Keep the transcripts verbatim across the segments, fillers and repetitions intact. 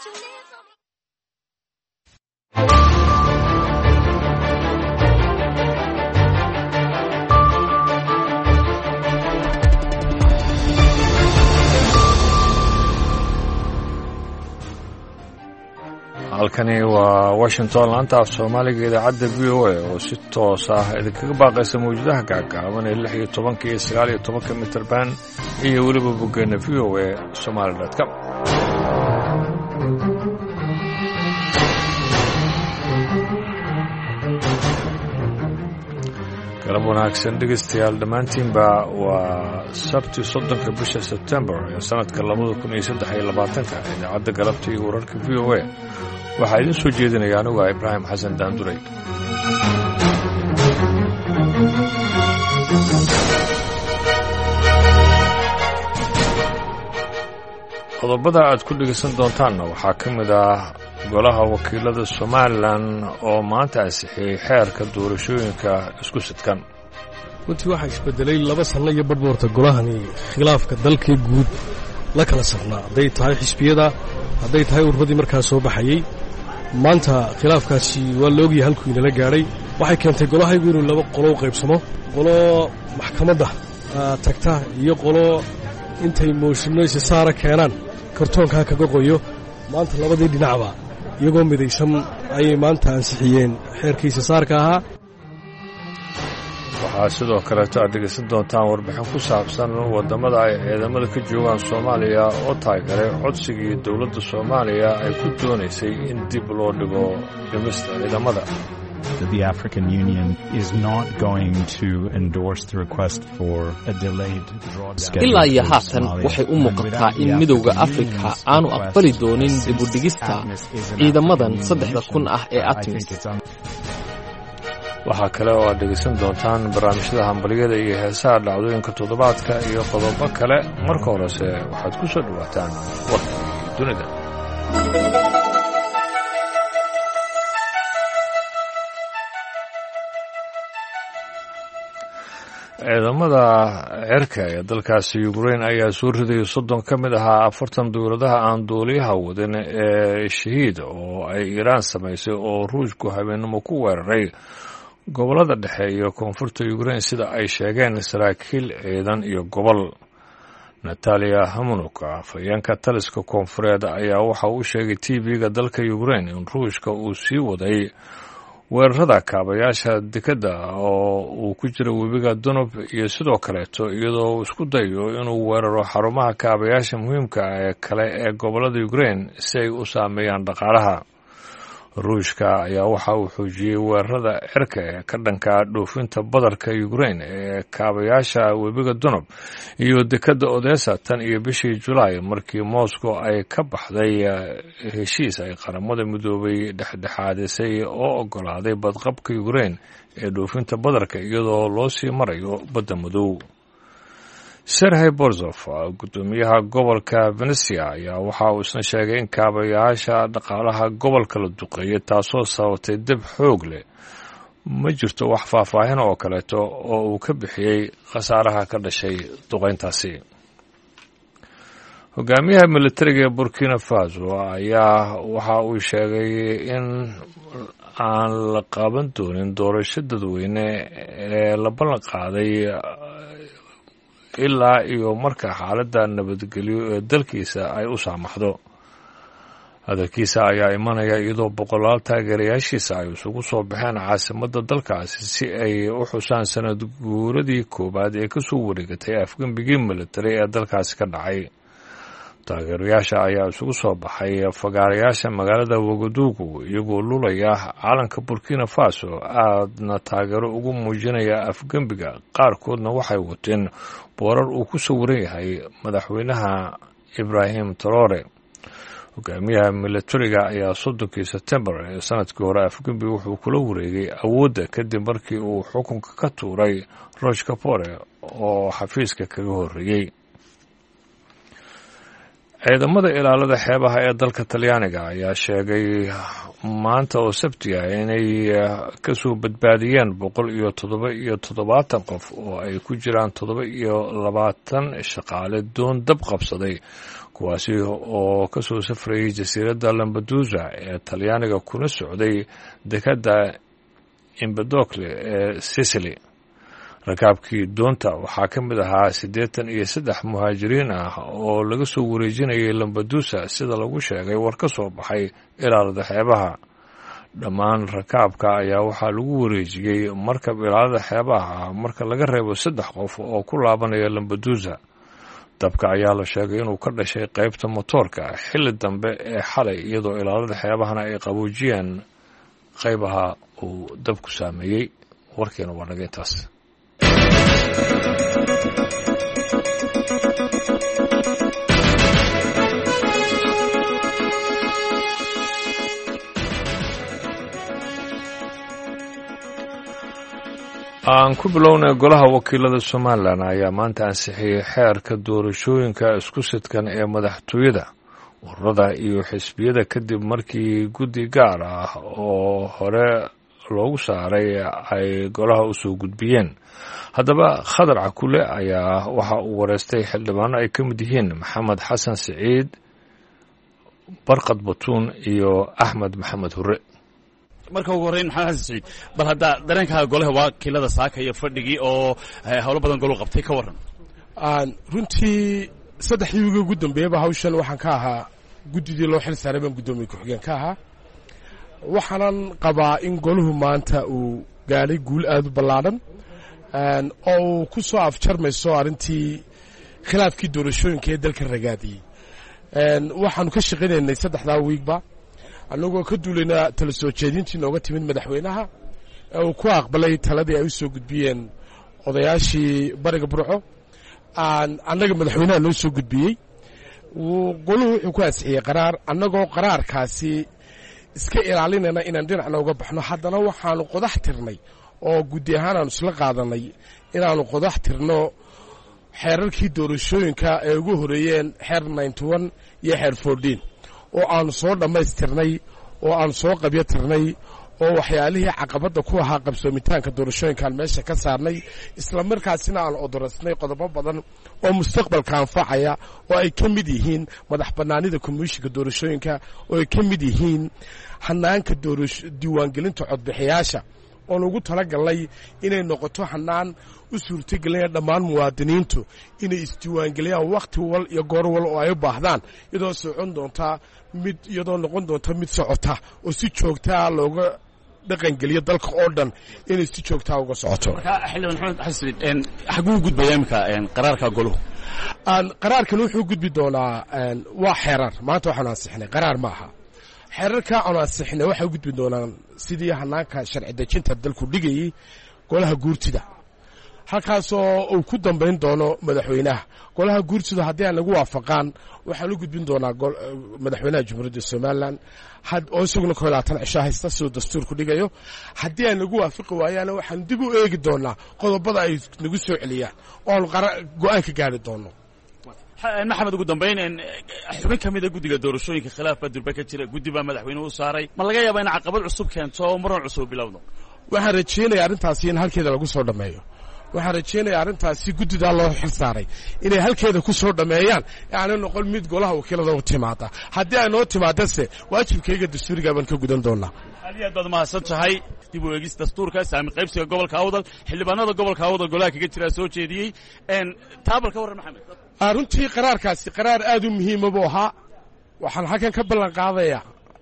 halkani waa Washington laanta af Soomaaliga idaacadda V O A oo si toos ah idinkaga baaqaysa mawjadaha gaagaaban ee lix iyo toban iyo sagaal iyo toban mitir baan iyo weliba boggeena V O A somali dot com. galab wanaagsan dhegeystayaal dhammaantiinba waa sabti soddonka bisha September ee sanadka labada kun iyo saddex iyo labaatanka idaacadda galabta iyo wararka V O A waxaa idin soo jeedinaya anigu ah Ibraahim Xasan Daanduray. qodobada aad ku dhegeysan doontaanna waxaa ka mid ah golaha wakiilada Somaliland oo maanta ansixiyay xeerka doorashooyinka isku sidkan. runtii waxaa isbedelay laba sano iyo badhboorta golahani khilaafka dalka guud la kala sarnaa hadday tahay xisbiyada hadday tahay urradii markaa soo baxayey maanta khilaafkaasi waa la ogyahay halkuu inala gaadhay waxay keentay golahaygu inuu laba qolo u qaybsamo qolo maxkamadda tagta iyo qolo intay mooshinno isa saara keenaan kartoonkaa kaga qoyo maanta labadii dhinacba iyagoo midaysan ayay maanta ansixiyeen xeerkiisa saarka ahaa. waxaa sidoo kaleeto aad dhegaysan doontaan warbixin ku saabsan waddamada ay ciidamada ka joogaan Soomaaliya oo taageeray codsigii dowladda Soomaaliya ay ku doonaysay in dib loo dhigo dhimista ciidamada. The African Union is not going to endorse the request for a delayed drawdown. ilaa iyo haatan waxay u muuqataa in midowda Afrika aanu aqbali doonin dib u dhigista ciidamadan saddexda kun ah ee ATMIS. waxaa kale oo aad dhegaysan doontaan barnaamijyada hambaliyada iyo heesaha dhacdooyinka toddobaadka iyo qodobo kale. marka horese waxaad ku soo dhawaataan warkii dunida. ciidamada cirka ee dalkaasi Ukraine ayaa soo riday soddon ka mid ahaa afartan dowladaha aan duuliyaha wadin ee shahiid oo ay Iiraan samaysay oo Ruushku habeenimo ku weeraray gobolada dhexe iyo koonfurta Ukraine sida ay sheegeen saraakiil ciidan iyo gobol. Natalia Hamunuka afhayeenka taliska koonfureed ayaa waxa uu sheegay T V-ga dalka Ukraine in Ruushka uu sii waday weerarada kaabayaasha dekadda oo uu ku jira webiga Danube iyo sidoo kaleeto iyadoo isku dayo inuu weeraro xarumaha kaabayaasha muhiimka ah ee kale ee gobolada Ukraine si ay u saameeyaan dhaqaalaha. Ruushka ayaa waxa uu xoojiyay weerarada cirka ee ka dhanka dhoofinta badarka Ukraine ee kaabayaasha webiga Danube iyo dekadda Odessa tan iyo bishii July markii Moscow ay ka baxday heshiis ay qaramada midoobay dhexdhexaadisay oo ogolaaday badqabka Ukraine ee dhoofinta badarka iyadoo loo sii marayo badda madow. Sergei Borzov gudoomiyaha gobolka Venetia ayaa waxa uu isna sheegay in kaabayaasha dhaqaalaha gobolka la duqeeyay taasoo sababtay dib xoog leh. ma jirto wax faahfaahin oo kaleeto oo uu ka bixiyay khasaaraha ka dhashay duqeyntaasi. hogaamiyaha militariga ee Burkina Faso ayaa waxa uu sheegay in aan la qaban doonin doorasho dadweyne ee la ballan qaaday ilaa iyo marka xaaladda nabadgelyo ee dalkiisa ay u saamaxdo. hadalkiisa ayaa imanaya iyadoo boqolaal taageerayaashiisa ay isugu soo baxeen caasimadda dalkaasi si ay u xusaan sanad guuradii koowaad ee ka soo wareegatay afgembigii militari ee dalkaasi ka dhacay. taageerayaasha ayaa isugu soo baxay fagaarayaasha magaalada Wagadugu iyagoo lulaya calanka Burkina Faso aadna taageero ugu muujinaya afgembiga. qaarkoodna waxay wateen boorar uu ku sawiran yahay madaxweynaha Ibrahim Traore. hogaamiyaha militariga ayaa soddonkii September ee sanadkii hore afgembi wuxuu kula wareegay awoodda kadib markii uu xukunka ka tuuray Roch Kabore oo xafiiska kaga horreeyay. ciidamada ilaalada xeebaha ee dalka Talyaaniga ayaa sheegay maanta oo Sabti ah inay ka soo badbaadiyeen boqol iyo toddoba iyo toddobaatan qof oo ay ku jiraan toddoba iyo labaatan shaqaale doon dab qabsaday kuwaasi oo ka soo safrayay jasiiradda lambadusa ee talyaaniga kuna socday dekadda embadocle ee sicily. rakaabkii doonta waxaa ka mid ahaa siddeetan iyo saddex muhaajiriin ah oo laga soo wareejinayay lambadusa sida lagu sheegay war ka soo baxay ilaalada xeebaha. dhammaan rakaabka ayaa waxaa lagu wareejiyey markab ilaalada xeebaha ah marka laga reebo saddex qof oo ku laabanaya lambadusa. dabka ayaa la sheegay inuu ka dhashay qaybta motoorka xilli dambe ee xalay iyadoo ilaalada xeebahana ay qaboojiyeen qaybaha uu dabku saameeyey. warkeena waa naga intaas. aan ku bilownay golaha wakiilada somalilan ayaa maanta ansixiyey xeerka doorashooyinka isku sidkan ee madaxtooyada ururada iyo xisbiyada kadib markii guddi gaar ah oo hore loogu saaray ay golaha u soo gudbiyeen. haddaba khadar cakule ayaa waxa uu wareystay xildhibaano ay ka mid yihiin maxamed xasan siciid, barqad batuun iyo axmed maxamed hure. marka ugu horreyn maxamed xasan siciid, bal hadda dareenkaaga golaha wakiilada saaka iyo fadhigii oo howlo badan golu qabtay ka warran. runtii saddexdii wiigi ugu dambeeyaba hawshan waxaan ka ahaa guddidii loo xil saaray baan guddoomiye ku-xigeen ka ahaa. waxaanan qabaa in golahu maanta uu gaadhay guul aad u ballaadhan oo uu ku soo afjarmayso arrintii khilaafkii doorashooyinka ee dalka ragaadiyey. waxaanu ka shaqaynaynay saddexdaa wiigba annagoo ka duulayna tala soo jeedintii nooga timid madaxweynaha ee uu ku aqbalay taladii ay u soo gudbiyeen odayaashii bariga burco. annaga madaxweynaha noo soo gudbiyey. goluhu wuxuu ku ansixiyey qaraar. annagoo qaraarkaasi iska ilaalinayna inaan dhinacna uga baxno, haddana waxaanu qodax tirnay oo guddi ahaan aanu isla qaadanay inaannu qodax tirno xeerarkii doorashooyinka ee ugu horeeyeen xeer ninety one iyo xeer fourteen oo aanu soo dhammaystirnay oo aanu soo qabyo tirnay oo waxyaalihii caqabadda ku ahaa qabsoomitaanka doorashooyinkaan meesha ka saarnay, isla markaasina aan odorasnay qodobo badan oo mustaqbalka anfacaya oo ay ka mid yihiin madax bannaanida komishinka doorashooyinka, oo ay ka mid yihiin hanaanka diiwaangelinta codbixiyaasha oon ugu talagalnay inay noqoto hanaan u suurtagelinaya dhammaan muwaadiniintu inay isdiiwaangeliyaan wakhti wal iyo goor wal oo ay u baahdaan, iyadoo socon doontaa mid iyadoo noqon doonta mid socota oo si joogtaa looga dhaqangeliyo dalka oo dhan inay si joogtaa uga socoto. xildhibaan maxamed xasan siciid, xaguu gudbaya imika qaraarka goluhu? qaraarkan wuxuu gudbi doonaa waa xeerar. maanta waxaanu ansixinay qaraar ma aha. xeerarka aanu ansixinay waxay u gudbi doonaan sidii hanaanka sharci dejinta dalku dhigayey golaha guurtida, halkaasoo uu ku dambayn doono madaxweynaha. golaha guurtida haddii aan lagu waafaqaan waxaan u gudbin doonaa madaxweynaha jamhuuriyadda somalilan oo isaguna ko labaatan cisho haysta siduu dastuurku dhigayo. haddii aan lagu waafaqi waayaana waxaan dib u eegi doonaa qodobada ay nagu soo celiyaan oo aanu go-aan ka gaari doono. maxamed, ugu dambayn xubin ka mida guddiga doorashooyinka khilaaf baa durba ka jira, guddi baa madaxweynuhu u saaray. ma laga yaaba in caqabad cusub keento oo maran cusub bilowdo? waxaan rajaynayaa arrintaasi in halkeeda lagu soo dhammeeyo. waxaan rajaynayaa arrintaasi guddidaa loo xil saaray inay halkeeda ku soo dhammeeyaan, aanay noqon mid golaha wakiilada u timaada. haddii ay noo timaadase waajibkayga dastuurigaa baan ka gudan doonaa. aad iyo aad baad mahadsan tahay. dib u eegis dastuurka, saami qaybsiga gobolka awdal, xildhibaanada gobolka awdal golaha kaga jiraa soo jeediyey. taabal ka warran maxamed. runtii qaraarkaasi qaraar aad u muhiima buu ahaa. waxaan halkan ka ballan qaadayaa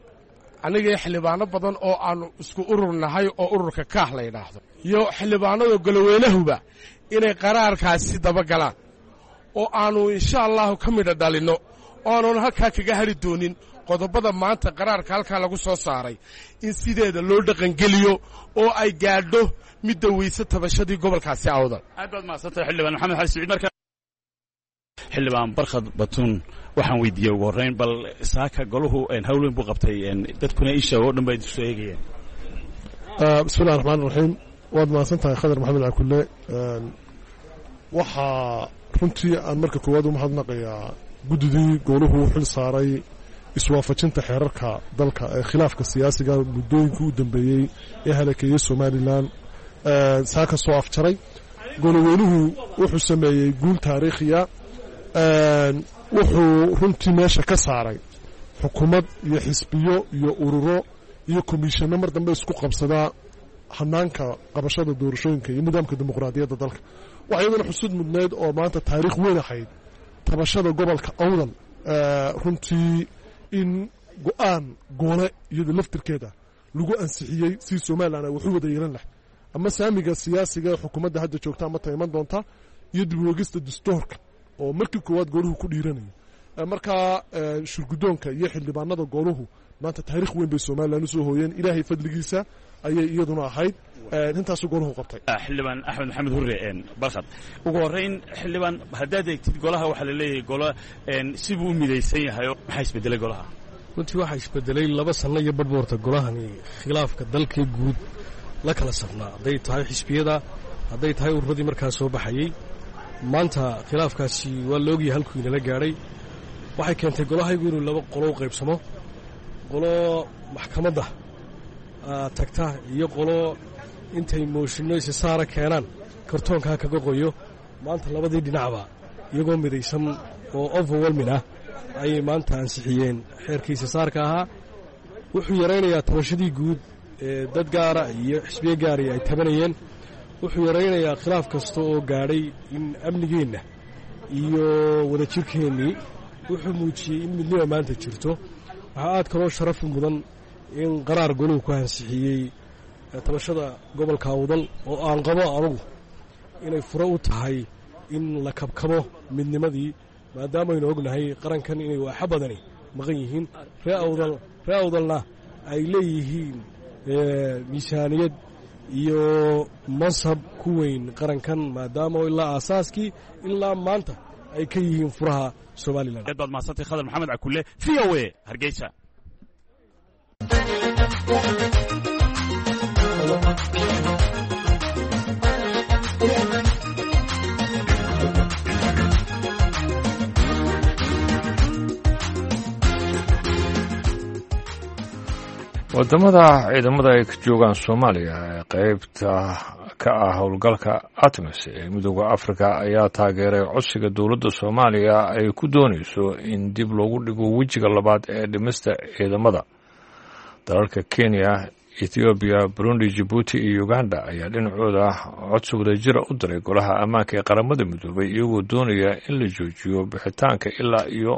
anigii xildhibaano badan oo aanu isku urur nahay oo ururka kaah la yidhaahdo iyo xildhibaanada goloweynahuba inay qaraarkaasi dabagalaan oo aanu insha allahu ka midha dhalinno oo aanun halkaa kaga hari doonin qodobada maanta qaraarka halkaa lagu soo saaray in sideeda loo dhaqangeliyo oo ay gaadho midda weyse tabashadii gobolkaasi awdal. aad baad mahadsantahay xildhibaan maxamed xasan siciid. marka xildhibaan barkhad batuun, waxaan weydiiyey ugu horreyn bal saaka goluhu hawl weyn buu qabtay, dadkuna isha oo dhan bay soo eegayeen. bismillahi raxmaan raxiim. waad mahadsan tahay khadar maxamed cakule. waxaa runtii aan marka koowaad u mahadnaqayaa guddidii goluhu xil saaray iswaafajinta xeerarka dalka ee khilaafka siyaasiga muddooyinkii u dambeeyey ee halakeeyey somalilan saaka soo afjaray. goloweynuhu wuxuu sameeyey guul taariikhiya. wuxuu runtii meesha ka saaray xukuumad iyo xisbiyo iyo ururo iyo komishanno mar dambe isku qabsadaa hanaanka qabashada doorashooyinka iyo nidaamka dimuqraadiyadda dalka waxaa iyadana xusud mudneed oo maanta taariikh weyn ahayd tabashada gobolka awdal runtii in go-aan goole iyada laftirkeeda lagu ansixiyey si somalilan ay waxu wada yeelan lahay ama saamiga siyaasiga ee xukuumadda hadda joogta ama taiman doonta iyo dib uegista dastuurka oo markii koowaad gooluhu ku dhiiranayo markaa shurgudoonka iyo xildhibaanada gooluhu maanta taariikh weyn bay somalilan usoo hooyeen ilaahay fadligiisa ayay iyaduna ahayd intaasuu gooluhu qabtay xildhibaan axmed maxamed hurre barkhad ugu horrayn xildhibaan haddaad eegtid golaha waxaa la leeyahay golo sibuu u midaysan yahay maxaa isbedelay golaha runtii waxaa isbedelay laba sanno iyo badhboorta golahani khilaafka dalkii guud la kala sarnaa hadday tahay xisbiyada hadday tahay ururadii markaa soo baxayey maanta khilaafkaasi waa la ogyahay halkuu inala gaadhay waxay keentay golahaygu inuu laba qolo u qaybsamo qolo maxkamadda tagta iyo qolo intay mooshinno isisaara keenaan kartoonkaa kaga qoyo maanta labadii dhinacba iyagoo midaysan oo overwelmin ah ayay maanta ansixiyeen xeerkii isisaarka ahaa wuxuu yaraynayaa tabashadii guud ee dad gaara iyo xisbiye gaari ay tabanayeen wuxuu yaraynayaa khilaaf kasta oo gaadhay in amnigeenna iyo wadajirkeennii wuxuu muujiyey in midnima maanta jirto waxaa aad kaloo sharafi mudan in qaraar goluhu ku ansixiyey tabashada gobolka awdal oo aan qabo anugu inay furo u tahay in la kabkabo midnimadii maadaamaynu ognahay qarankan inay waaxa badani maqan yihiin ree awdal ree awdalna ay leeyihiin miisaaniyad iyo mansab ku weyn qarankan maadaama ilaa aasaaskii ilaa maanta ay ka yihiin furaha somalilan aad baad mahadsantay khadar maxamed cakulle v o a hargeysa wadamada ciidamada ay ka joogaan soomaaliya ee qaybta ka ah howlgalka atmis ee midooda afrika ayaa taageeray codsiga dowladda soomaaliya ay ku doonayso in dib loogu dhigo wejiga labaad ee dhimista ciidamada dalalka kenya ethoobiya burundi jibuuti iyo uganda ayaa dhinacooda codsi wadajira u diray golaha ammaanka ee qaramada midoobay iyagoo doonaya in la joojiyo bixitaanka ilaa iyo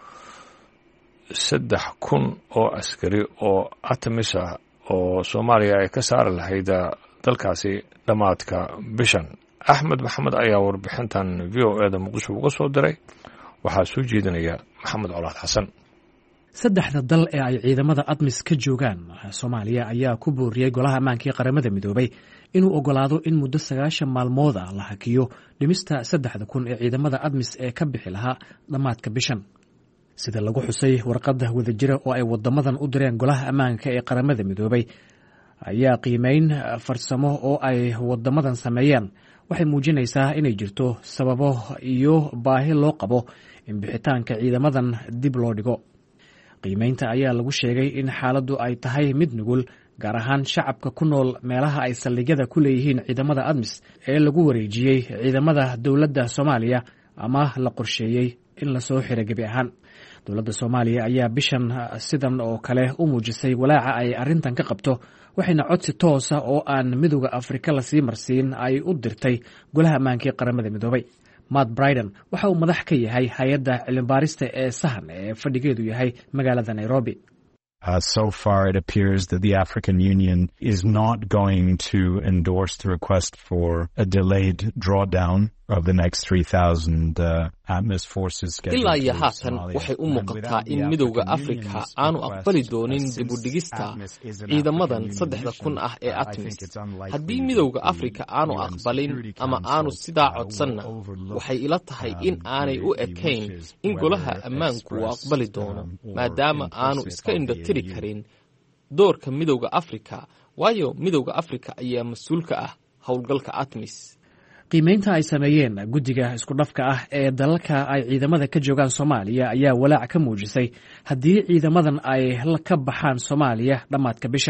saddex kun oo askari oo atmis ah oo soomaaliya ay ka saari lahayd dalkaasi dhammaadka bishan axmed maxamed ayaa warbixintan v o eda muqdisho uga soo diray waxaa soo jeedinaya maxamed colaad xasan saddexda dal ee ay ciidamada atmis ka joogaan soomaaliya ayaa ku booriyey golaha ammaanka ee qaramada midoobay inuu ogolaado in muddo sagaashan maalmood ah la hakiyo dhimista saddexda kun ee ciidamada atmis ee ka bixi lahaa dhammaadka bishan sida lagu xusay warqadda wadajira oo ay wadamadan u direen golaha ammaanka ee qaramada midoobay ayaa qiimeyn farsamo oo ay wadamadan sameeyeen waxay muujinaysaa inay jirto sababo iyo baahi loo qabo in bixitaanka ciidamadan dib loo dhigo qiimeynta ayaa lagu sheegay in xaaladdu ay tahay mid nugul gaar ahaan shacabka ku nool meelaha ay saldhigyada ku leeyihiin ciidamada atmis ee lagu wareejiyey ciidamada dowladda soomaaliya ama la qorsheeyey in lasoo xiro gebi ahaan dowladda soomaaliya ayaa bishan sidan oo kale u muujisay walaaca ay arrintan ka qabto waxayna codsi toosa oo aan midooda afrika lasii marsiin ay u dirtay golaha ammaanka ee qaramada midoobay matt briden waxa uu madax ka yahay hay-adda cilmibaarista ee sahan ee fadhigeedu yahay magaalada nairobi Uh, so far, it appears that the African Union is not going to endorse the request for a delayed drawdown of the next three thousand uh, ATMIS forces. ilaa iyo haatan waxay u muuqataa in midowda afrika aanu aqbali doonin dib u dhigista ciidamadan saddexda kun ah ee atmis haddii midowda afrika aanu aqbalin ama aanu sidaa codsanna waxay ila tahay in aanay u ekayn in golaha ammaanku uu aqbali doono maadaama aanu iska indhatiri karin doorka midowda afrika waayo midowda afrika ayaa mas-uulka ah howlgalka atmis qiimeynta ay sameeyeen guddiga isku dhafka ah ee dalalka ay ciidamada ka joogaan soomaaliya ayaa walaac ka muujisay haddii ciidamadan ay ka baxaan soomaaliya dhammaadka bishan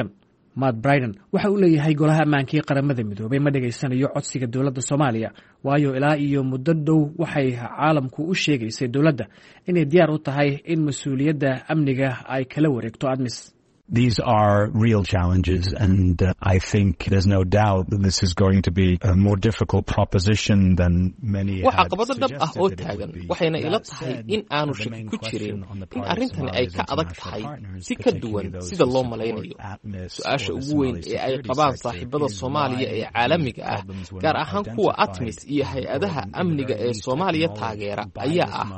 matt briden waxa uu leeyahay golaha ammaanka ee qaramada midoobay ma dhegaysanayo codsiga dowladda soomaaliya waayo ilaa iyo muddo dhow waxay caalamku u sheegaysay dowladda inay diyaar u tahay in mas-uuliyadda amniga ay kala wareegto admis. These are real challenges, and uh, I think there's no doubt that this is going to be a more difficult proposition than many had suggested. Caqabado dhab ah oo taagan waxayna ila tahay in aanu shaki ku jirin in arrintani ay ka adag tahay si ka duwan sida loo malaynayo. Su-aasha ugu weyn ee ay qabaan saaxiibada Soomaaliya ee caalamiga ah, gaar ahaan kuwa ATMIS iyo hay-adaha amniga ee Soomaaliya taageera, ayaa ah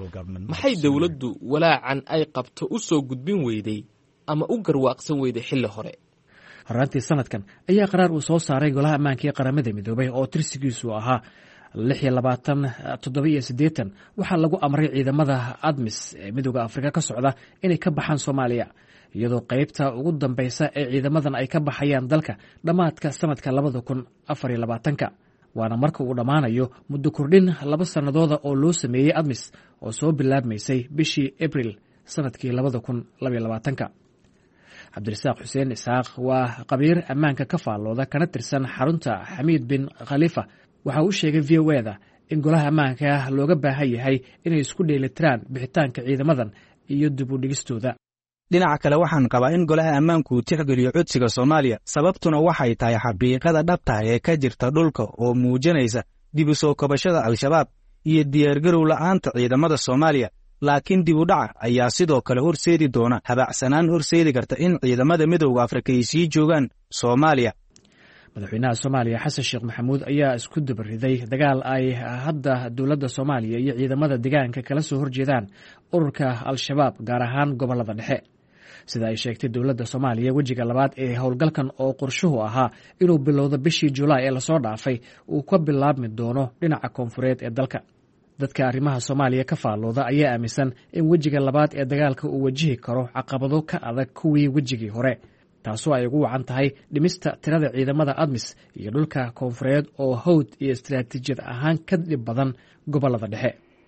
maxay dowladdu walaacan ay qabto u soo gudbin weyday ama u garwaaqsan weyday xilli hore. Horaantii sanadkan ayaa qaraar uu soo saaray golaha ammaanka ee qaramada midoobay oo tirsigiisu ahaa lix iyo labaatan toddoba iyo siddeetan waxaa lagu amray ciidamada admis ee midowda Afrika ka socda inay ka baxaan Soomaaliya, iyadoo qaybta ugu dambaysa ee ciidamadan ay ka baxayaan dalka dhammaadka sanadka labada kun afar iyo labaatanka. waana marka uu dhammaanayo muddo kordhin laba sannadooda oo loo sameeyey admis oo soo bilaabmaysay bishii April sanadkii labada kun laba iyo labaatanka. cabdirasaaq xuseen isaaq waa qabiir ammaanka ka faallooda kana tirsan xarunta xamiid bin khalifa waxa uu sheegay v o eda in golaha ammaanka looga baahan yahay inay isku dheelitiraan bixitaanka ciidamadan iyo dib u dhigistooda. dhinaca kale waxaan qabaa in golaha ammaanku uu tixgeliyo codsiga Soomaaliya, sababtuna waxay tahay xaqiiqada dhabta ah ee ka jirta dhulka oo muujinaysa dib u soo kabashada al-shabaab iyo diyaargarow la'aanta ciidamada Soomaaliya. laakiin dib u dhaca ayaa sidoo kale horseedi doona habacsanaan horseedi karta in ciidamada midowda Afrika ay sii joogaan Soomaaliya. madaxweynaha Soomaaliya Xasan Sheekh Maxamuud ayaa isku dabariday dagaal ay hadda dowladda Soomaaliya iyo ciidamada deegaanka kala soo horjeedaan ururka al-shabaab gaar ahaan gobolada dhexe. sida ay sheegtay dowladda Soomaaliya, wejiga labaad ee howlgalkan oo qorshuhu ahaa inuu bilowdo bishii Juulaay ee lasoo dhaafay uu ka bilaabmi doono dhinaca koonfureed ee dalka. dadka arrimaha Soomaaliya ka faallooda ayaa aaminsan in wejiga labaad ee dagaalka uu wajihi karo caqabado ka adag kuwii wejigii hore, taasoo ay ugu wacan tahay dhimista tirada ciidamada admis iyo dhulka koonfureed oo hawd iyo istiraatiijiyad ahaan ka dhib badan gobolada dhexe.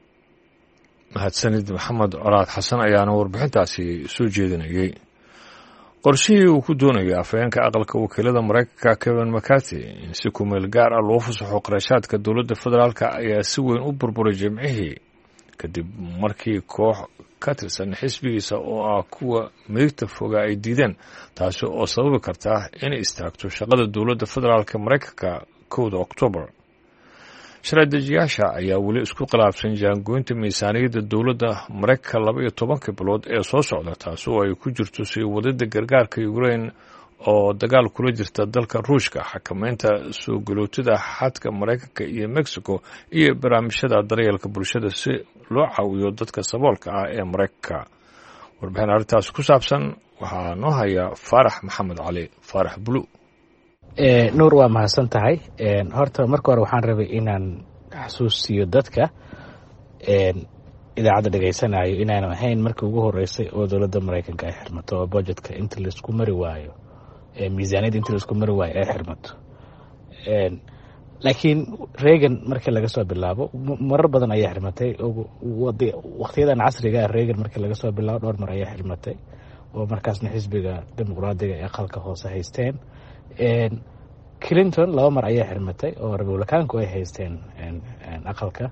mahadsanid maxamed colaad xasan ayaana warbixintaasi soo jeedinayay. qorshihii uu ku doonayay afhayeenka aqalka wakiilada Mareykanka Kevin McCarthy in si ku meel gaar ah loo fasaxo qarashaadka dowladda federaalka ayaa si weyn u burburay Jimcihii kadib markii koox ka tirsan xisbigiisa oo ah kuwa midigta foga ay diideen, taasi oo sababi karta inay istaagto shaqada dowladda federaalka Mareykanka kowda Oktoobar. sharci-dejiyaasha ayaa weli isku khilaafsan jaangoynta miisaaniyadda dowladda Mareykanka laba iyo tobanka bilood ee soo socda, taasi oo ay ku jirto sii wadida gargaarka Ukraine oo dagaal kula jirta dalka Ruushka, xakamaynta soo galootida xadka Mareykanka iyo Mexico, iyo barnaamijyada daryeelka bulshada si loo caawiyo dadka saboolka ah ee Mareykanka. warbixin arrintaas ku saabsan waxaa noo haya Faarax Maxamed Cali Faarax Bulu. nuur waa mahadsan tahay. horta marka hore waxaan rabay inaan xasuusiyo dadka idaacadda dhegaysanayo inaanu ahayn markii ugu horeysay oo dowladda Mareykanka ay xirmato oo budgetka inta la isku mari waayo miisaaniyadda inta la isku mari waayo ay xirmato. laakiin Reagan markii laga soo bilaabo marar badan ayaa xirmatay. waqtiyadan casriga ah Reagan markii laga soo bilaabo dhowr mar ayaa xirmatay oo markaasna xisbiga dimuqraadiga ee aqalka hoose haysteen. Clinton laba mar ayaa xirmatay oo Republicaanku ay haysteen aqalka.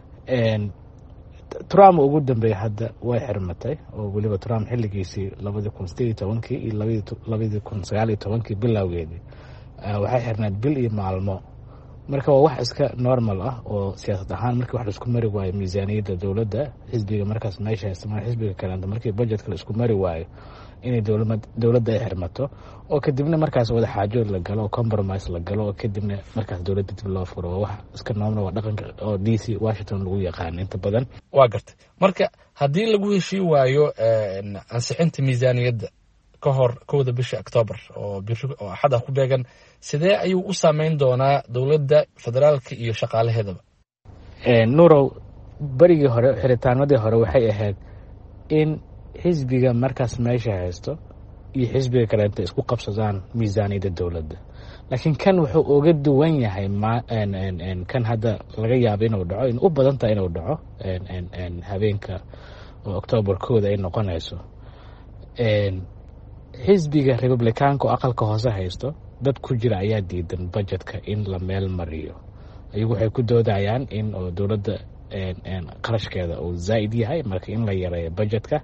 Trump ugu dambeeyay hadda way xirmatay oo waliba Trump xilligiisii labada kun sideed iyo tobankii iyo labada kun sagaal iyo tobankii bilowgeedii waxay xirnayd bil iyo maalmo. marka waa wax iska normal ah oo siyaasad ahaan markii wax la isku mari waayo miisaaniyadda dowladda xisbiga markaas meesha haysta xisbiga kale markii budgetka la isku mari waayo inay dowladda ay xirmato oo kadibna markaas wada xaajood la galo oo compromise la galo oo kadibna markaas dowladda dib loo furo. wax iska normal waa dhaqanka oo D C Washington lagu yaqaan inta badan. waa gartay. marka haddii lagu heshii waayo ansixinta miisaaniyadda ka hor kowda bisha Oktoobar oo bisha oo axad ku beegan, sidee ayuu u saameyn doonaa dowladda federaalka iyo shaqaalaheedaba? nuurow, barigii hore xiritaanadii hore waxay ahayd in xisbiga markaas meesha haysto iyo xisbiga kale inta isku qabsadaan miisaaniyadda dowladda. laakiin kan wuxuu uga duwan yahay kan hadda laga yaabo inuu dhaco, in u badan tahay inuu dhaco habeenka oo Oktoobar kooda ay noqonayso. xisbiga republicaanka oo aqalka hoose haysto dad ku jira ayaa diidan budgetka in la meel mariyo. ayagu waxay ku doodayaan in oo dowladda qarashkeeda uu zaa'id yahay marka in la yareeyo budgetka.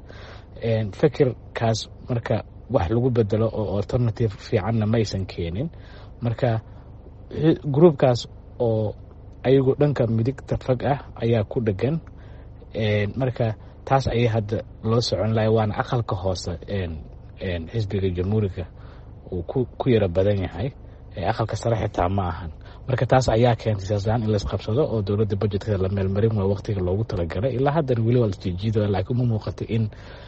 fikirkaas marka wax lagu bedelo oo alternative fiicanna maysan keenin. marka groupkaas oo ayagu dhanka midigta fog ah ayaa ku dhegan. marka taas ayay hadda loo socon lahay waana aqalka hoose xisbiga jamhuuriga uu ku yara badan yahay. aqalka sare xitaa ma ahan. marka taas ayaa keentay siyaasadahaan in laisqabsado oo dowladda budgetka la meelmarin waa waqtiga loogu talagalay. ilaa haddana weli waa lasjiijiido laakiin ma muuqato in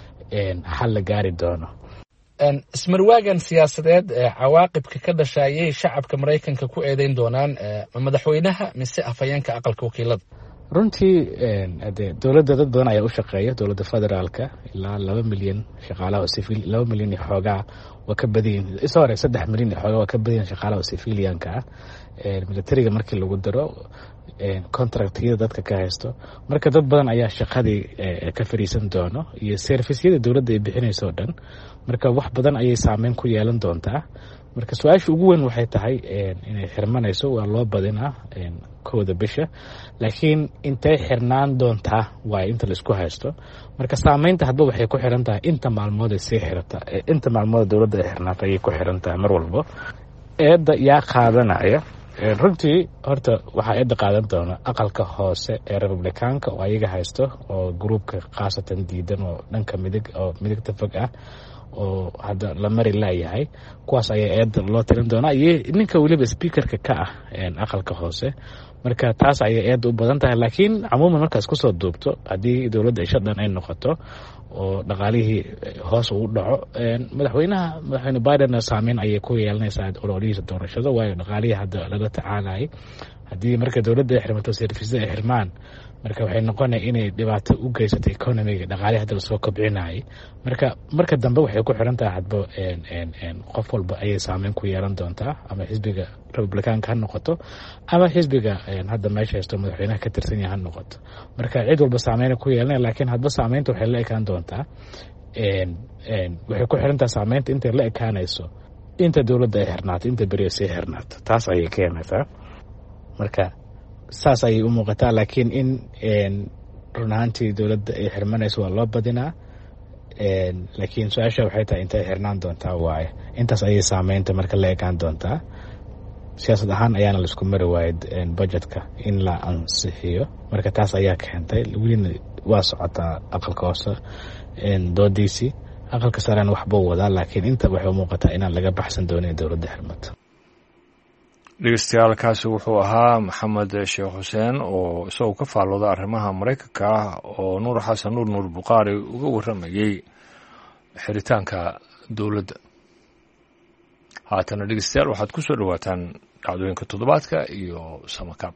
xal la gaari doono. ismarwaagan siyaasadeed cawaaqibka ka dhashaayay shacabka maraykanka ku eedeyn doonaan madaxweynaha mise afhayeenka aqalka wakiilada? runtii de dowladda dad badan ayaa u shaqeeya dowladda federaalka ilaa laba milyan shaqaalaha oo civil laba milyan iyo xoogaa waa ka badan sorry saddex milyan iyo xoogaa waa ka badan shaqaalaha oo civilianka ah. militariga markii lagu daro contractyada dadka ka haysto marka dad badan ayaa shaqadii ka fariisan doono iyo servisyada dowladda ay bixinayso oo dhan. marka wax badan ayay saameyn ku yeelan doontaa. marka su-aasha ugu weyn waxay tahay inay xirmanayso waa loo badinaa kowda bisha laakiin intay xirnaan doontaa waa inta laisku haysto. marka saameynta hadba waxay ku xiran tahay inta maalmood ay sii xirata inta maalmood dowladda ay xirnaata ayay ku xiran tahay mar walbo. eedda yaa qaadanaya runtii horta waxaa eedda qaadan doona aqalka hoose ee republicaanka oo ayaga haysto oo gruubka khaasatan diidan oo dhanka midig oo midigta fog ah oo hadda la mari laayahay. kuwaas ayaa eedda loo tirin doonaa iyo ninka weliba speakerka ka ah aqalka hoose. marka taas ayay eedda u badan tahay laakiin camuuman markaas kusoo duubto haddii dowladda isha dhan ay noqoto oo dhaqaalihii hoos uu dhaco madaxweynaha madaxweyne biden saameyn ayay ku yeelanaysaa ololihiisa doorashada waayo dhaqaalihii hadda lala tacaalayay. haddii marka dowladda ay xirmato servisyada ay xirmaan marka waxay noqonaya inay dhibaato u geysato economiga dhaqaalihi hadda lasoo kobcinayay. marka marka dambe waxay ku xiran tahay hadba qof walba ayay saameyn ku yeelan doontaa ama xisbiga republicaanka ha noqoto ama xisbiga hadda meesha haysto madaxweynaha ka tirsan yahay ha noqoto. marka cid walba saameyn ku yeelanaya laakiin hadba saameynta waxay la ekaan doontaa waxay ku xiran tahay saameynta intay la ekaanayso inta dowladda ay xirnaato inta beri ay sii xirnaato taas ayay keenaysaa. marka saas ayay u muuqataa laakiin in run ahaantii dowladda ay xirmanayso waa loo badinaa. laakiin su-aasha waxay tahay intay xirnaan doontaa waaye intaas ayay saameynta marka la ekaan doontaa. siyaasad ahaan ayaana laisku mari waayay budgetka in la ansixiyo. marka taas ayaa keentay welina waa socotaa aqalka hoose doodiisii. aqalka sarena waxbuu wadaa laakiin inta waxay u muuqataa inaan laga baxsan doonin dowladda xirmato. dhegeystayaal kaasi wuxuu ahaa maxamed sheekh xuseen oo isagoo ka faallooda arrimaha maraykanka ah oo nuur xasan nuur nuur bukhaari uga warramayey xiritaanka dowladda. haatana dhegeystayaal waxaad ku soo dhowaataan dhacdooyinka toddobaadka iyo samakaab.